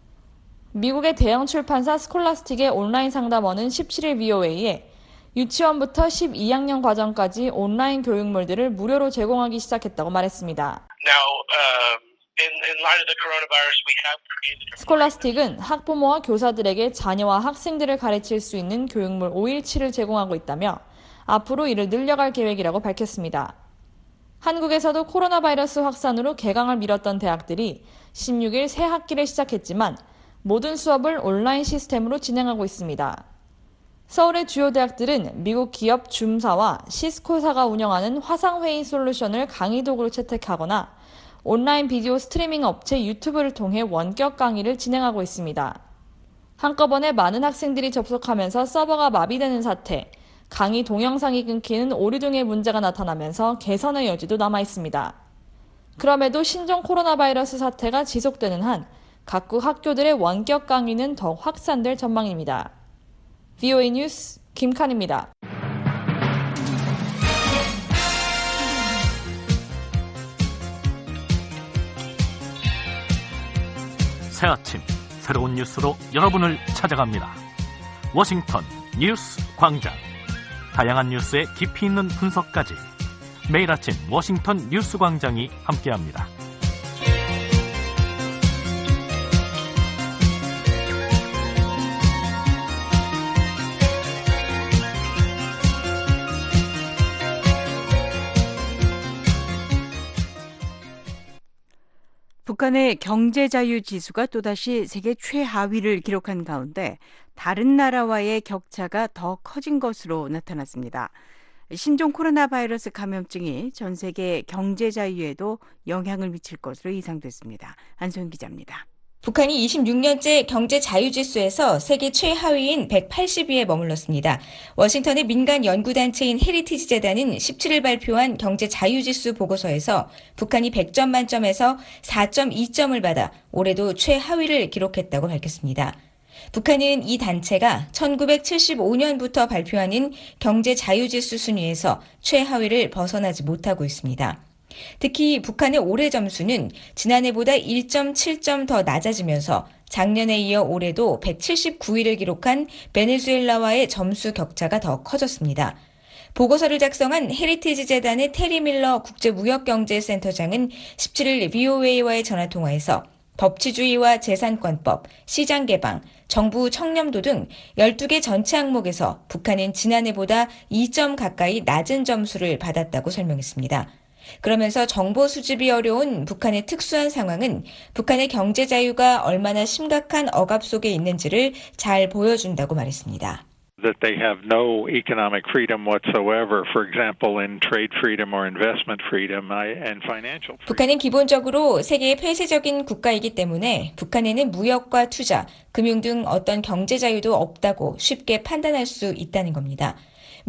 미국의 대형 출판사 스콜라스틱의 온라인 상담원은 십칠 일 브이오에이에 유치원부터 십이 학년 과정까지 온라인 교육물들을 무료로 제공하기 시작했다고 말했습니다. Now, uh, in, in light of the coronavirus, we have created. 스콜라스틱은 학부모와 교사들에게 자녀와 학생들을 가르칠 수 있는 교육물 오일치를 제공하고 있다며 앞으로 이를 늘려갈 계획이라고 밝혔습니다. 한국에서도 코로나 바이러스 확산으로 개강을 미뤘던 대학들이 십육 일 새 학기를 시작했지만 모든 수업을 온라인 시스템으로 진행하고 있습니다. 서울의 주요 대학들은 미국 기업 줌사와 시스코사가 운영하는 화상회의 솔루션을 강의 도구로 채택하거나 온라인 비디오 스트리밍 업체 유튜브를 통해 원격 강의를 진행하고 있습니다. 한꺼번에 많은 학생들이 접속하면서 서버가 마비되는 사태, 강의 동영상이 끊기는 오류 등의 문제가 나타나면서 개선의 여지도 남아 있습니다. 그럼에도 신종 코로나 바이러스 사태가 지속되는 한 각국 학교들의 원격 강의는 더 확산될 전망입니다. 브이오에이 뉴스 김칸입니다. 새 아침 새로운 뉴스로 여러분을 찾아갑니다. 워싱턴 뉴스 광장. 다양한 뉴스의 깊이 있는 분석까지 매일 아침 워싱턴 뉴스 광장이 함께합니다. 북한의 경제자유지수가 또다시 세계 최하위를 기록한 가운데 다른 나라와의 격차가 더 커진 것으로 나타났습니다. 신종 코로나 바이러스 감염증이 전 세계 경제자유에도 영향을 미칠 것으로 예상됐습니다. 안소영 기자입니다. 북한이 이십육 년째 경제자유지수에서 세계 최하위인 백팔십 위에 머물렀습니다. 워싱턴의 민간 연구단체인 헤리티지 재단은 십칠 일 발표한 경제자유지수 보고서에서 북한이 백 점 만점에서 사 점 이 점을 받아 올해도 최하위를 기록했다고 밝혔습니다. 북한은 이 단체가 천구백칠십오 년부터 발표하는 경제자유지수 순위에서 최하위를 벗어나지 못하고 있습니다. 특히 북한의 올해 점수는 지난해보다 일 점 칠 점 더 낮아지면서 작년에 이어 올해도 백칠십구 위를 기록한 베네수엘라와의 점수 격차가 더 커졌습니다. 보고서를 작성한 헤리티지 재단의 테리 밀러 국제무역경제센터장은 십칠 일 브이오에이와의 전화통화에서 법치주의와 재산권법, 시장개방, 정부 청렴도 등 열두 개 전체 항목에서 북한은 지난해보다 이 점 가까이 낮은 점수를 받았다고 설명했습니다. 그러면서 정보 수집이 어려운 북한의 특수한 상황은 북한의 경제 자유가 얼마나 심각한 억압 속에 있는지를 잘 보여준다고 말했습니다. That they have no economic freedom whatsoever, for example, in trade freedom or investment freedom and financial freedom. 북한은 기본적으로 세계의 폐쇄적인 국가이기 때문에 북한에는 무역과 투자, 금융 등 어떤 경제 자유도 없다고 쉽게 판단할 수 있다는 겁니다.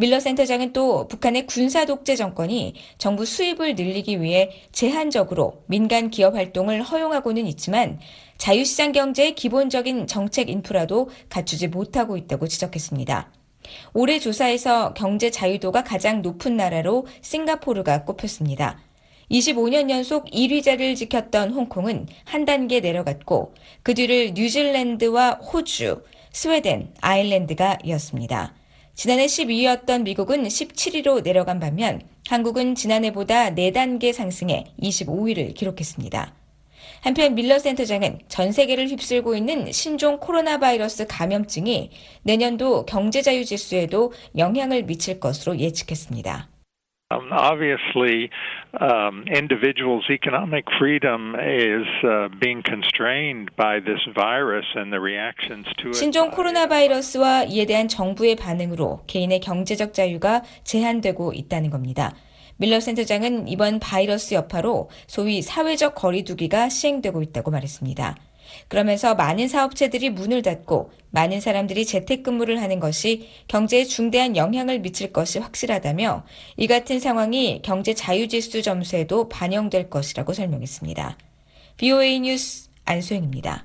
밀러 센터장은 또 북한의 군사 독재 정권이 정부 수입을 늘리기 위해 제한적으로 민간 기업 활동을 허용하고는 있지만 자유시장 경제의 기본적인 정책 인프라도 갖추지 못하고 있다고 지적했습니다. 올해 조사에서 경제 자유도가 가장 높은 나라로 싱가포르가 꼽혔습니다. 이십오 년 연속 일 위 자리를 지켰던 홍콩은 한 단계 내려갔고 그 뒤를 뉴질랜드와 호주, 스웨덴, 아일랜드가 이었습니다. 지난해 십이 위였던 미국은 십칠 위로 내려간 반면 한국은 지난해보다 네 단계 상승해 이십오 위를 기록했습니다. 한편 밀러 센터장은 전 세계를 휩쓸고 있는 신종 코로나 바이러스 감염증이 내년도 경제자유지수에도 영향을 미칠 것으로 예측했습니다. Um, obviously, um, individuals' economic freedom is uh, being constrained by this virus and the reactions to it. 신종 코로나 바이러스와 이에 대한 정부의 반응으로 개인의 경제적 자유가 제한되고 있다는 겁니다. 밀러 센터장은 이번 바이러스 여파로 소위 사회적 거리두기가 시행되고 있다고 말했습니다. 그러면서 많은 사업체들이 문을 닫고 많은 사람들이 재택근무를 하는 것이 경제에 중대한 영향을 미칠 것이 확실하다며 이 같은 상황이 경제 자유지수 점수에도 반영될 것이라고 설명했습니다. 브이오에이 뉴스 안소영입니다.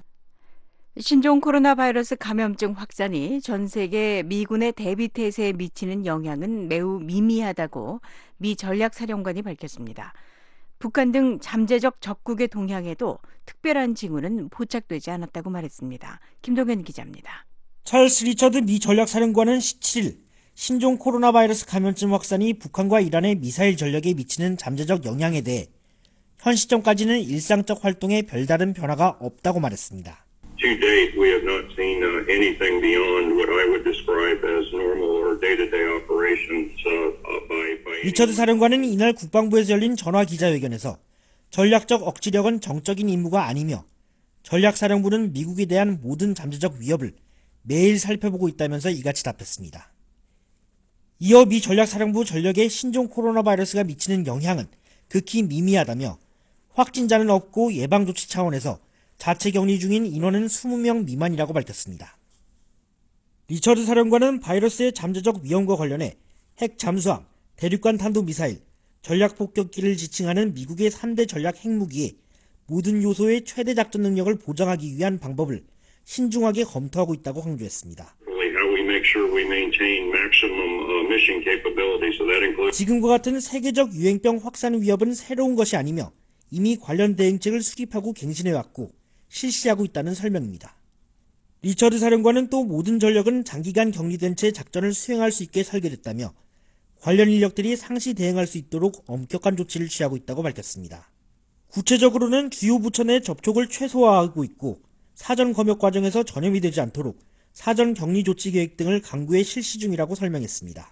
신종 코로나 바이러스 감염증 확산이 전 세계 미군의 대비태세에 미치는 영향은 매우 미미하다고 미 전략사령관이 밝혔습니다. 북한 등 잠재적 적국의 동향에도 특별한 징후는 포착되지 않았다고 말했습니다. 김동현 기자입니다. 찰스 리처드 미 전략사령관은 십칠 일 신종 코로나 바이러스 감염증 확산이 북한과 이란의 미사일 전력에 미치는 잠재적 영향에 대해 현 시점까지는 일상적 활동에 별다른 변화가 없다고 말했습니다. To date, we have not seen uh, anything beyond what I would describe as normal or day-to-day operations uh, by, by 리처드 사령관은 이날 국방부에서 열린 전화 기자회견에서 전략적 억지력은 정적인 임무가 아니며 전략사령부는 미국에 대한 모든 잠재적 위협을 매일 살펴보고 있다면서 이같이 답했습니다. 이어 미 전략사령부 전력에 신종 코로나 바이러스가 미치는 영향은 극히 미미하다며 확진자는 없고 예방조치 차원에서 자체 격리 중인 인원은 이십 명 미만이라고 밝혔습니다. 리처드 사령관은 바이러스의 잠재적 위험과 관련해 핵 잠수함, 대륙간 탄도미사일, 전략폭격기를 지칭하는 미국의 삼 대 전략 핵무기에 모든 요소의 최대 작전 능력을 보장하기 위한 방법을 신중하게 검토하고 있다고 강조했습니다. 지금과 같은 세계적 유행병 확산 위협은 새로운 것이 아니며 이미 관련 대응책을 수립하고 갱신해왔고 실시하고 있다는 설명입니다. 리처드 사령관은 또 모든 전력은 장기간 격리된 채 작전을 수행할 수 있게 설계됐다며 관련 인력들이 상시 대응할 수 있도록 엄격한 조치를 취하고 있다고 밝혔습니다. 구체적으로는 주요 부처 내 접촉을 최소화하고 있고 사전 검역 과정에서 전염이 되지 않도록 사전 격리 조치 계획 등을 강구해 실시 중이라고 설명했습니다.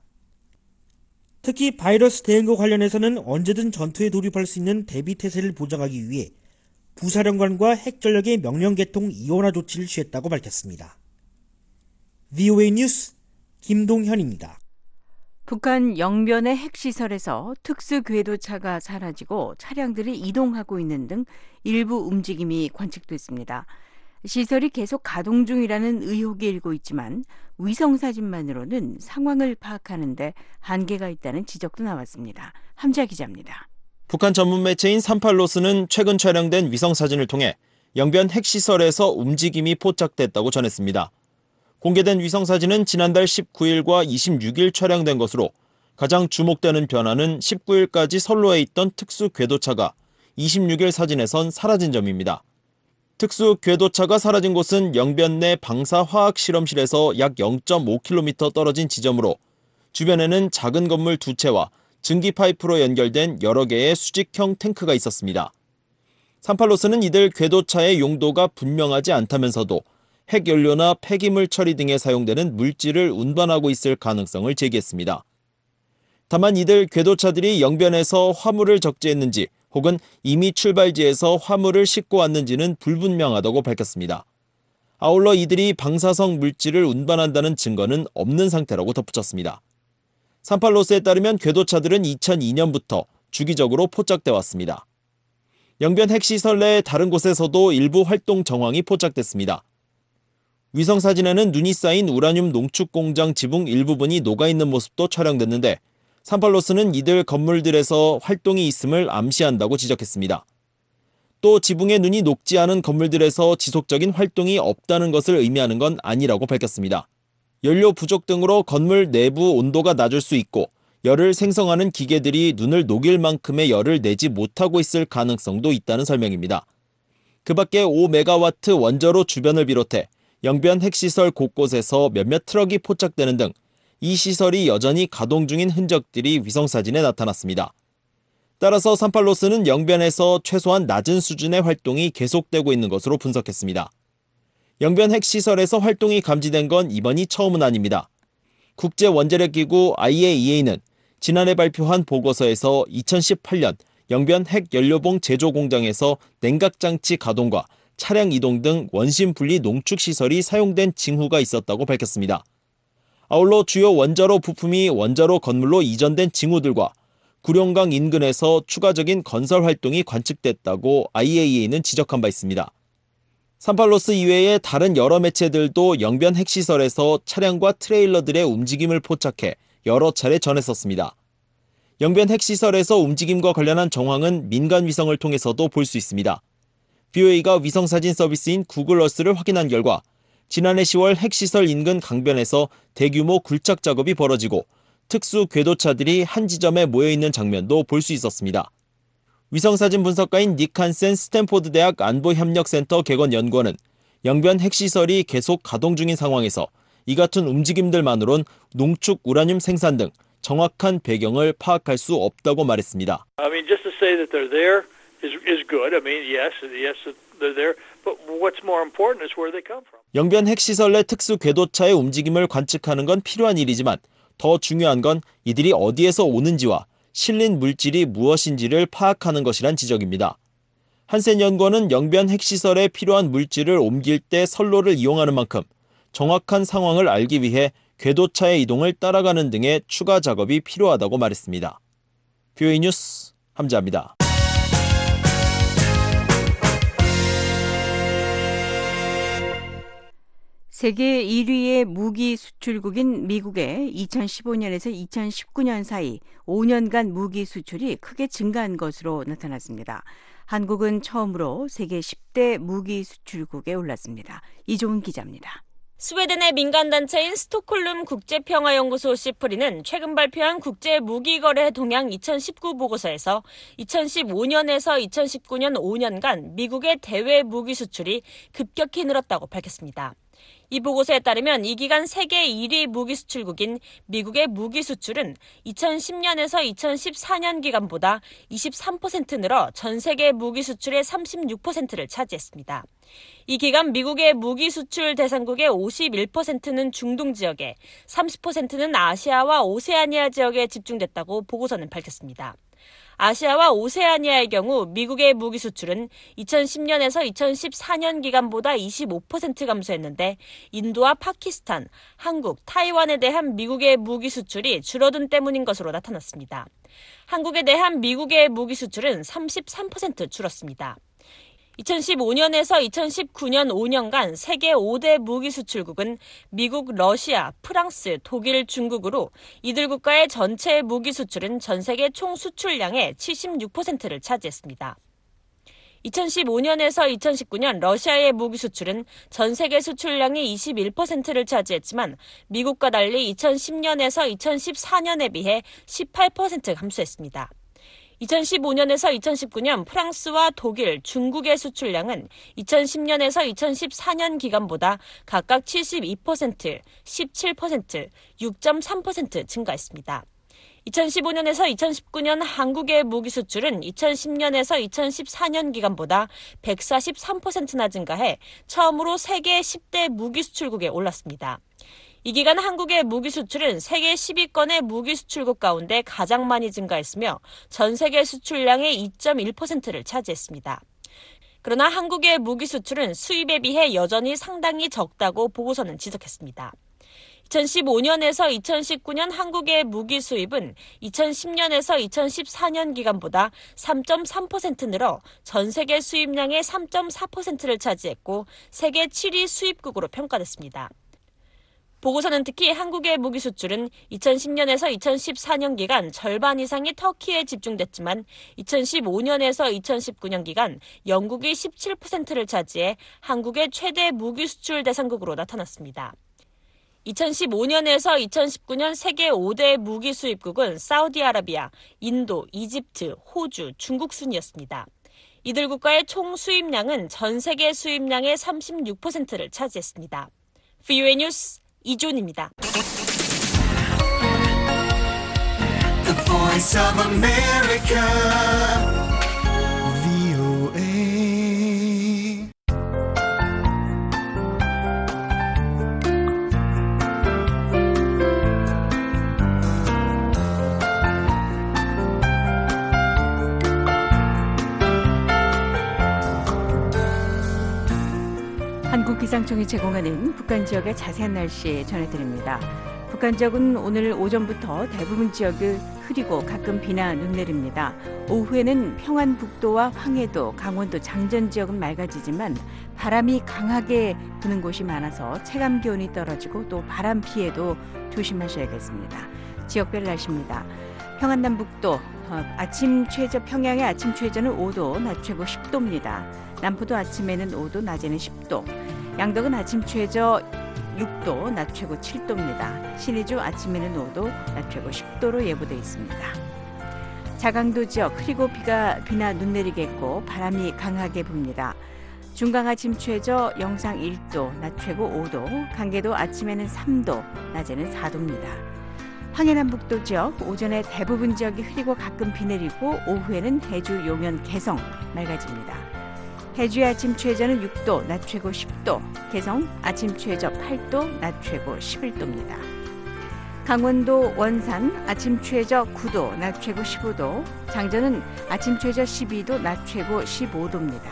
특히 바이러스 대응과 관련해서는 언제든 전투에 돌입할 수 있는 대비태세를 보장하기 위해 부사령관과 핵전력의 명령 개통 이원화 조치를 취했다고 밝혔습니다. 브이오에이 뉴스 김동현입니다. 북한 영변의 핵시설에서 특수 궤도차가 사라지고 차량들이 이동하고 있는 등 일부 움직임이 관측됐습니다. 시설이 계속 가동 중이라는 의혹이 일고 있지만 위성사진만으로는 상황을 파악하는 데 한계가 있다는 지적도 나왔습니다. 함지아 기자입니다. 북한 전문 매체인 삼팔로스는 최근 촬영된 위성사진을 통해 영변 핵시설에서 움직임이 포착됐다고 전했습니다. 공개된 위성사진은 지난달 십구 일과 이십육 일 촬영된 것으로 가장 주목되는 변화는 십구 일까지 선로에 있던 특수 궤도차가 이십육 일 사진에선 사라진 점입니다. 특수 궤도차가 사라진 곳은 영변 내 방사 화학 실험실에서 약 영 점 오 킬로미터 떨어진 지점으로 주변에는 작은 건물 두 채와 증기 파이프로 연결된 여러 개의 수직형 탱크가 있었습니다. 삼팔로스는 이들 궤도차의 용도가 분명하지 않다면서도 핵연료나 폐기물 처리 등에 사용되는 물질을 운반하고 있을 가능성을 제기했습니다. 다만 이들 궤도차들이 영변에서 화물을 적재했는지 혹은 이미 출발지에서 화물을 싣고 왔는지는 불분명하다고 밝혔습니다. 아울러 이들이 방사성 물질을 운반한다는 증거는 없는 상태라고 덧붙였습니다. 삼팔로스에 따르면 궤도차들은 이천이 년부터 주기적으로 포착돼 왔습니다. 영변 핵시설 내 다른 곳에서도 일부 활동 정황이 포착됐습니다. 위성사진에는 눈이 쌓인 우라늄 농축 공장 지붕 일부분이 녹아있는 모습도 촬영됐는데 산팔로스는 이들 건물들에서 활동이 있음을 암시한다고 지적했습니다. 또 지붕에 눈이 녹지 않은 건물들에서 지속적인 활동이 없다는 것을 의미하는 건 아니라고 밝혔습니다. 연료 부족 등으로 건물 내부 온도가 낮을 수 있고 열을 생성하는 기계들이 눈을 녹일 만큼의 열을 내지 못하고 있을 가능성도 있다는 설명입니다. 그 밖에 오 메가와트 원자로 주변을 비롯해 영변 핵시설 곳곳에서 몇몇 트럭이 포착되는 등 이 시설이 여전히 가동 중인 흔적들이 위성사진에 나타났습니다. 따라서 산팔로스는 영변에서 최소한 낮은 수준의 활동이 계속되고 있는 것으로 분석했습니다. 영변 핵시설에서 활동이 감지된 건 이번이 처음은 아닙니다. 국제원자력기구 아이에이이에이는 지난해 발표한 보고서에서 이천십팔 년 영변 핵연료봉 제조 공장에서 냉각장치 가동과 차량 이동 등 원심 분리 농축 시설이 사용된 징후가 있었다고 밝혔습니다. 아울러 주요 원자로 부품이 원자로 건물로 이전된 징후들과 구룡강 인근에서 추가적인 건설 활동이 관측됐다고 아이에이이에이는 지적한 바 있습니다. 산팔로스 이외의 다른 여러 매체들도 영변 핵시설에서 차량과 트레일러들의 움직임을 포착해 여러 차례 전했었습니다. 영변 핵시설에서 움직임과 관련한 정황은 민간 위성을 통해서도 볼 수 있습니다. 브이오에이가 위성사진 서비스인 구글어스를 확인한 결과 지난해 시월 핵시설 인근 강변에서 대규모 굴착 작업이 벌어지고 특수 궤도차들이 한 지점에 모여있는 장면도 볼 수 있었습니다. 위성사진 분석가인 닉 한센 스탠포드 대학 안보협력센터 객원연구원은 영변 핵시설이 계속 가동 중인 상황에서 이 같은 움직임들만으론 농축 우라늄 생산 등 정확한 배경을 파악할 수 없다고 말했습니다. I mean, just to say that they're there is is good. I mean, yes, yes, they're there. But what's more important is where they come from. 영변 핵시설 내 특수 궤도차의 움직임을 관측하는 건 필요한 일이지만 더 중요한 건 이들이 어디에서 오는지와 실린 물질이 무엇인지를 파악하는 것이란 지적입니다. 한센 연구원은 영변 핵시설에 필요한 물질을 옮길 때 선로를 이용하는 만큼 정확한 상황을 알기 위해 궤도차의 이동을 따라가는 등의 추가 작업이 필요하다고 말했습니다. 브이오에이 뉴스 함재합니다. 세계 일 위의 무기 수출국인 미국의 이천십오 년에서 이천십구 년 사이 오 년간 무기 수출이 크게 증가한 것으로 나타났습니다. 한국은 처음으로 세계 십 대 무기 수출국에 올랐습니다. 이종훈 기자입니다. 스웨덴의 민간단체인 스톡홀름 국제평화연구소 시프리는 최근 발표한 국제무기거래 동향 이천십구 보고서에서 이천십오 년에서 이천십구 년 오 년간 미국의 대외 무기 수출이 급격히 늘었다고 밝혔습니다. 이 보고서에 따르면 이 기간 세계 일 위 무기 수출국인 미국의 무기 수출은 이천십 년에서 이천십사 년 기간보다 이십삼 퍼센트 늘어 전 세계 무기 수출의 삼십육 퍼센트를 차지했습니다. 이 기간 미국의 무기 수출 대상국의 오십일 퍼센트는 중동 지역에, 삼십 퍼센트는 아시아와 오세아니아 지역에 집중됐다고 보고서는 밝혔습니다. 아시아와 오세아니아의 경우 미국의 무기 수출은 이천십 년에서 이천십사 년 기간보다 이십오 퍼센트 감소했는데 인도와 파키스탄, 한국, 타이완에 대한 미국의 무기 수출이 줄어든 때문인 것으로 나타났습니다. 한국에 대한 미국의 무기 수출은 삼십삼 퍼센트 줄었습니다. 이천십오 년에서 이천십구 년 오 년간 세계 오 대 무기 수출국은 미국, 러시아, 프랑스, 독일, 중국으로 이들 국가의 전체 무기 수출은 전 세계 총 수출량의 칠십육 퍼센트를 차지했습니다. 이천십오 년에서 이천십구 년 러시아의 무기 수출은 전 세계 수출량의 이십일 퍼센트를 차지했지만 미국과 달리 이천십 년에서 이천십사 년에 비해 십팔 퍼센트 감소했습니다. 이천십오 년에서 이천십구 년 프랑스와 독일, 중국의 수출량은 이천십 년에서 이천십사 년 기간보다 각각 칠십이 퍼센트, 십칠 퍼센트, 육 점 삼 퍼센트 증가했습니다. 이천십오 년에서 이천십구 년 한국의 무기 수출은 이천십 년에서 이천십사 년 기간보다 백사십삼 퍼센트나 증가해 처음으로 세계 십 대 무기 수출국에 올랐습니다. 이 기간 한국의 무기 수출은 세계 십 위권의 무기 수출국 가운데 가장 많이 증가했으며 전 세계 수출량의 이 점 일 퍼센트를 차지했습니다. 그러나 한국의 무기 수출은 수입에 비해 여전히 상당히 적다고 보고서는 지적했습니다. 이천십오 년에서 이천십구 년 한국의 무기 수입은 이천십 년에서 이천십사 년 기간보다 삼 점 삼 퍼센트 늘어 전 세계 수입량의 삼 점 사 퍼센트를 차지했고 세계 칠 위 수입국으로 평가됐습니다. 보고서는 특히 한국의 무기 수출은 이천십 년에서 이천십사 년 기간 절반 이상이 터키에 집중됐지만 이천십오 년에서 이천십구 년 기간 영국이 십칠 퍼센트를 차지해 한국의 최대 무기 수출 대상국으로 나타났습니다. 이천십오 년에서 이천십구 년 세계 오 대 무기 수입국은 사우디아라비아, 인도, 이집트, 호주, 중국 순이었습니다. 이들 국가의 총 수입량은 전 세계 수입량의 삼십육 퍼센트를 차지했습니다. 브이오에이 뉴스 이존입니다. The Voice of America, 브이오에이. 한국기상청이 제공하는 북한 지역의 자세한 날씨 전해드립니다. 북한 지역은 오늘 오전부터 대부분 지역을 흐리고 가끔 비나 눈 내립니다. 오후에는 평안북도와 황해도, 강원도 장전 지역은 맑아지지만 바람이 강하게 부는 곳이 많아서 체감 기온이 떨어지고 또 바람 피해도 조심하셔야겠습니다. 지역별 날씨입니다. 평안남북도 어, 아침 최저 평양의 아침 최저는 오 도, 낮 최고 십 도입니다. 남포도 아침에는 오 도, 낮에는 십 도. 양덕은 아침 최저 육 도, 낮 최고 칠 도입니다. 신의주 아침에는 오 도, 낮 최고 십 도로 예보돼 있습니다. 자강도 지역 흐리고 비가 비나 눈 내리겠고 바람이 강하게 붑니다. 중강 아침 최저 영상 일 도, 낮 최고 오 도. 강계도 아침에는 삼 도, 낮에는 사 도입니다. 황해남북도 지역 오전에 대부분 지역이 흐리고 가끔 비 내리고 오후에는 해주, 용연, 개성 맑아집니다. 해주의 아침 최저는 육 도, 낮 최고 십 도, 개성 아침 최저 팔 도, 낮 최고 십일 도입니다. 강원도 원산 아침 최저 구 도, 낮 최고 십오 도, 장전은 아침 최저 십이 도, 낮 최고 십오 도입니다.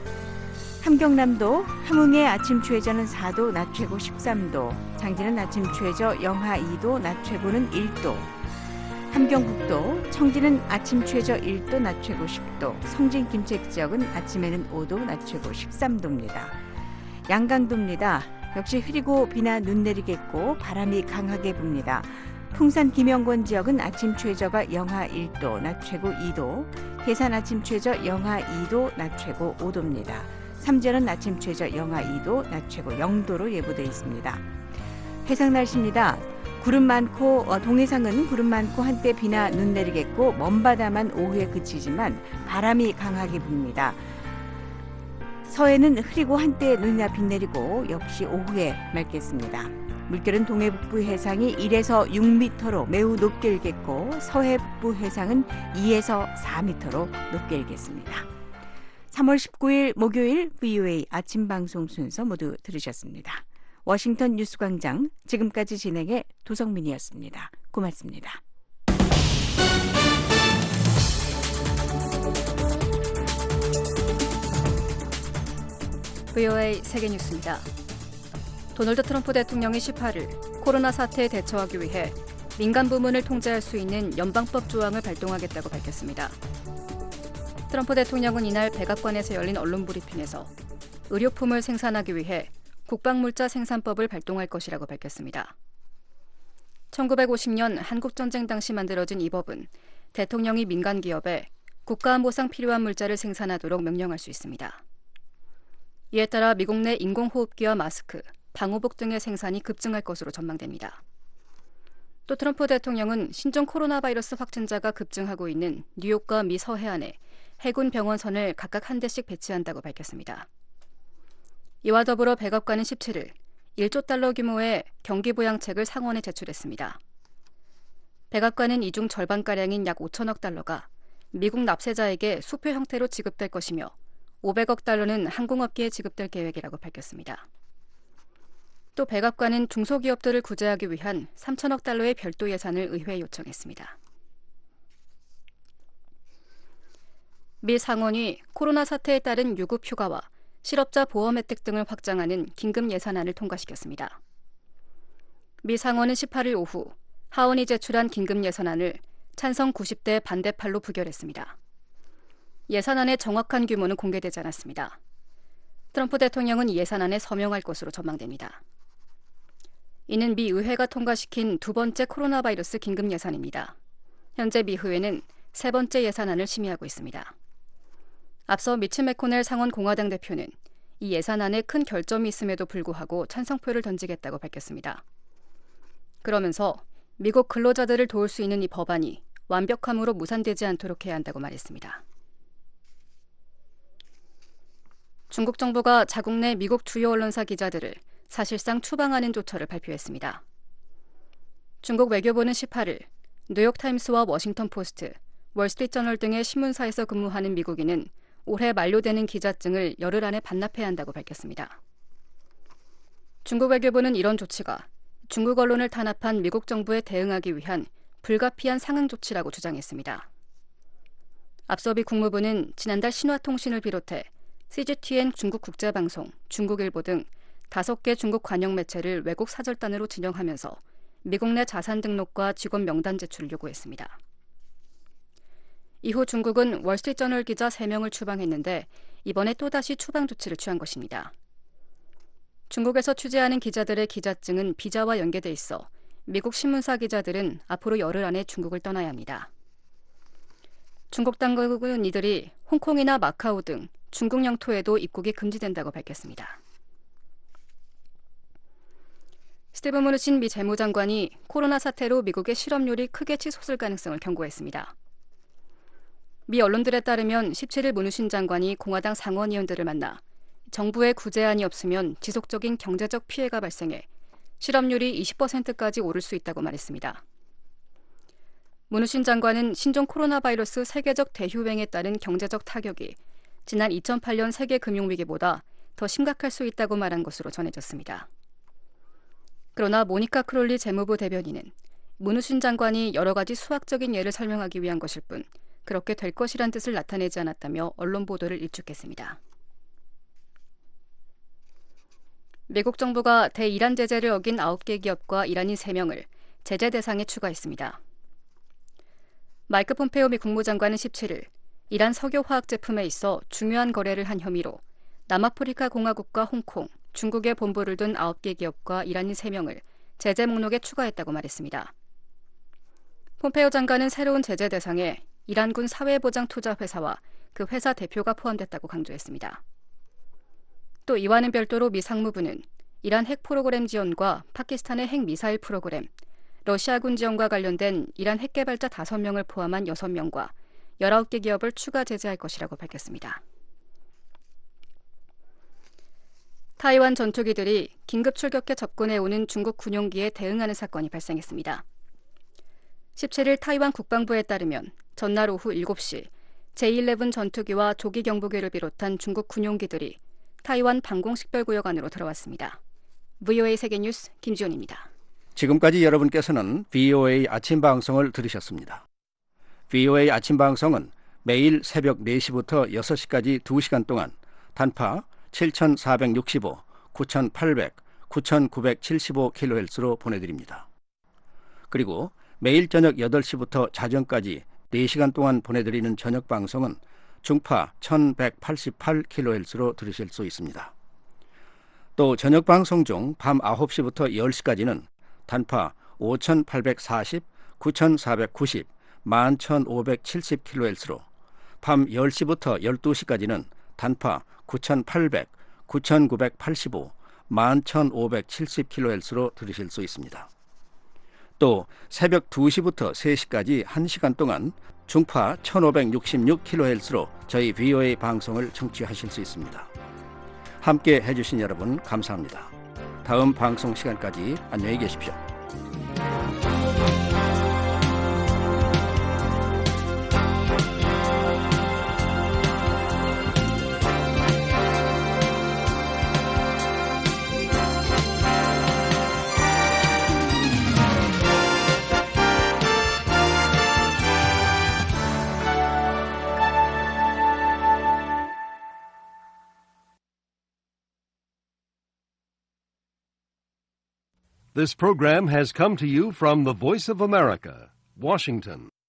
함경남도 함흥의 아침 최저는 사 도, 낮 최고 십삼 도, 장진은 아침 최저 영하 이 도, 낮 최고는 일 도, 함경북도 청진은 아침 최저 일 도, 낮 최고 십 도, 성진 김책 지역은 아침에는 오 도, 낮 최고 십삼 도입니다. 양강도입니다. 역시 흐리고 비나 눈 내리겠고 바람이 강하게 붑니다. 풍산 김영권 지역은 아침 최저가 영하 일 도, 낮 최고 이 도, 해산 아침 최저 영하 이 도, 낮 최고 오 도입니다. 삼전은 아침 최저 영하 이 도, 낮 최고 영 도로 예보돼 있습니다. 해상 날씨입니다. 구름 많고 어, 동해상은 구름 많고 한때 비나 눈 내리겠고 먼바다만 오후에 그치지만 바람이 강하게 붑니다. 서해는 흐리고 한때 눈이나 비 내리고 역시 오후에 맑겠습니다. 물결은 동해북부 해상이 일에서 육 미터로 매우 높게 일겠고 서해 북부 해상은 이에서 사 미터로 높게 일겠습니다. 삼월 십구일 목요일 브이오에이 아침 방송 순서 모두 들으셨습니다. 워싱턴 뉴스광장 지금까지 진행의 도성민이었습니다. 고맙습니다. 브이오에이 세계뉴스입니다. 도널드 트럼프 대통령이 십팔일 코로나 사태에 대처하기 위해 민간 부문을 통제할 수 있는 연방법 조항을 발동하겠다고 밝혔습니다. 트럼프 대통령은 이날 백악관에서 열린 언론 브리핑에서 의료품을 생산하기 위해 국방물자 생산법을 발동할 것이라고 밝혔습니다. 천구백오십 년 한국전쟁 당시 만들어진 이 법은 대통령이 민간 기업에 국가안보상 필요한 물자를 생산하도록 명령할 수 있습니다. 이에 따라 미국 내 인공호흡기와 마스크, 방호복 등의 생산이 급증할 것으로 전망됩니다. 또 트럼프 대통령은 신종 코로나 바이러스 확진자가 급증하고 있는 뉴욕과 미 서해안에 해군 병원선을 각각 한 대씩 배치한다고 밝혔습니다. 이와 더불어 백악관은 십칠일 일조 달러 규모의 경기부양책을 상원에 제출했습니다. 백악관은 이 중 절반가량인 약 오천억 달러가 미국 납세자에게 수표 형태로 지급될 것이며 오백억 달러는 항공업계에 지급될 계획이라고 밝혔습니다. 또 백악관은 중소기업들을 구제하기 위한 삼천억 달러의 별도 예산을 의회에 요청했습니다. 미 상원이 코로나 사태에 따른 유급 휴가와 실업자 보험 혜택 등을 확장하는 긴급 예산안을 통과시켰습니다. 미 상원은 십팔 일 오후 하원이 제출한 긴급 예산안을 찬성 구십 대 반대 팔로 부결했습니다. 예산안의 정확한 규모는 공개되지 않았습니다. 트럼프 대통령은 이 예산안에 서명할 것으로 전망됩니다. 이는 미 의회가 통과시킨 두 번째 코로나 바이러스 긴급 예산입니다. 현재 미 의회는 세 번째 예산안을 심의하고 있습니다. 앞서 미치 매코넬 상원 공화당 대표는 이 예산안에 큰 결점이 있음에도 불구하고 찬성표를 던지겠다고 밝혔습니다. 그러면서 미국 근로자들을 도울 수 있는 이 법안이 완벽함으로 무산되지 않도록 해야 한다고 말했습니다. 중국 정부가 자국 내 미국 주요 언론사 기자들을 사실상 추방하는 조처를 발표했습니다. 중국 외교부는 십팔 일 뉴욕타임스와 워싱턴 포스트, 월스트리트저널 등의 신문사에서 근무하는 미국인은 올해 만료되는 기자증을 열흘 안에 반납해야 한다고 밝혔습니다. 중국 외교부는 이런 조치가 중국 언론을 탄압한 미국 정부에 대응하기 위한 불가피한 상응 조치라고 주장했습니다. 앞서 미 국무부는 지난달 신화통신을 비롯해 씨지티엔 중국 국제방송, 중국일보 등 다섯 개 중국 관영 매체를 외국 사절단으로 진영하면서 미국 내 자산 등록과 직원 명단 제출을 요구했습니다. 이후 중국은 월스트리트저널 기자 세 명을 추방했는데 이번에 또다시 추방 조치를 취한 것입니다. 중국에서 취재하는 기자들의 기자증은 비자와 연계돼 있어 미국 신문사 기자들은 앞으로 열흘 안에 중국을 떠나야 합니다. 중국 당국은 이들이 홍콩이나 마카오 등 중국 영토에도 입국이 금지된다고 밝혔습니다. 스티븐 무누친 미 재무장관이 코로나 사태로 미국의 실업률이 크게 치솟을 가능성을 경고했습니다. 미 언론들에 따르면 십칠 일 무누신 장관이 공화당 상원의원들을 만나 정부의 구제안이 없으면 지속적인 경제적 피해가 발생해 실업률이 이십 퍼센트까지 오를 수 있다고 말했습니다. 무누신 장관은 신종 코로나 바이러스 세계적 대유행에 따른 경제적 타격이 지난 이천팔 년 세계 금융위기보다 더 심각할 수 있다고 말한 것으로 전해졌습니다. 그러나 모니카 크롤리 재무부 대변인은 무누신 장관이 여러 가지 수학적인 예를 설명하기 위한 것일 뿐 그렇게 될 것이란 뜻을 나타내지 않았다며 언론 보도를 일축했습니다. 미국 정부가 대이란 제재를 어긴 아홉 개 기업과 이란인 세 명을 제재 대상에 추가했습니다. 마이크 폼페오 미 국무장관은 십칠 일 이란 석유화학 제품에 있어 중요한 거래를 한 혐의로 남아프리카 공화국과 홍콩, 중국에 본부를 둔 아홉 개 기업과 이란인 세 명을 제재 목록에 추가했다고 말했습니다. 폼페오 장관은 새로운 제재 대상에 이란군 사회보장투자회사와 그 회사 대표가 포함됐다고 강조했습니다. 또 이와는 별도로 미 상무부는 이란 핵 프로그램 지원과 파키스탄의 핵 미사일 프로그램, 러시아군 지원과 관련된 이란 핵 개발자 다섯 명을 포함한 여섯 명과 열아홉 개 기업을 추가 제재할 것이라고 밝혔습니다. 타이완 전투기들이 긴급 출격해 접근해오는 중국 군용기에 대응하는 사건이 발생했습니다. 십칠 일 타이완 국방부에 따르면 전날 오후 일곱 시 제이 십일 전투기와 조기 경보기를 비롯한 중국 군용기들이 타이완 방공식별구역 안으로 들어왔습니다. 브이오에이 세계뉴스 김지훈입니다. 지금까지 여러분께서는 브이오에이 아침 방송을 들으셨습니다. 브이오에이 아침 방송은 매일 새벽 네 시부터 여섯 시까지 두 시간 동안 단파 칠천사백육십오, 구천팔백, 구천구백칠십오 킬로헤르츠로 보내드립니다. 그리고 매일 저녁 여덟 시부터 자정까지 네 시간 동안 보내드리는 저녁 방송은 중파 천백팔십팔 킬로헤르츠로 들으실 수 있습니다. 또 저녁 방송 중 밤 아홉 시부터 열 시까지는 단파 오천팔백사십, 구천사백구십, 만 천오백칠십 킬로헤르츠로 밤 열 시부터 열두 시까지는 단파 구천팔백, 구천구백팔십오, 만 천오백칠십 킬로헤르츠로 들으실 수 있습니다. 또 새벽 두 시부터 세 시까지 한 시간 동안 중파 천오백육십육 킬로헤르츠로 저희 브이오에이 방송을 청취하실 수 있습니다. 함께 해주신 여러분 감사합니다. 다음 방송 시간까지 안녕히 계십시오. This program has come to you from the Voice of America, Washington.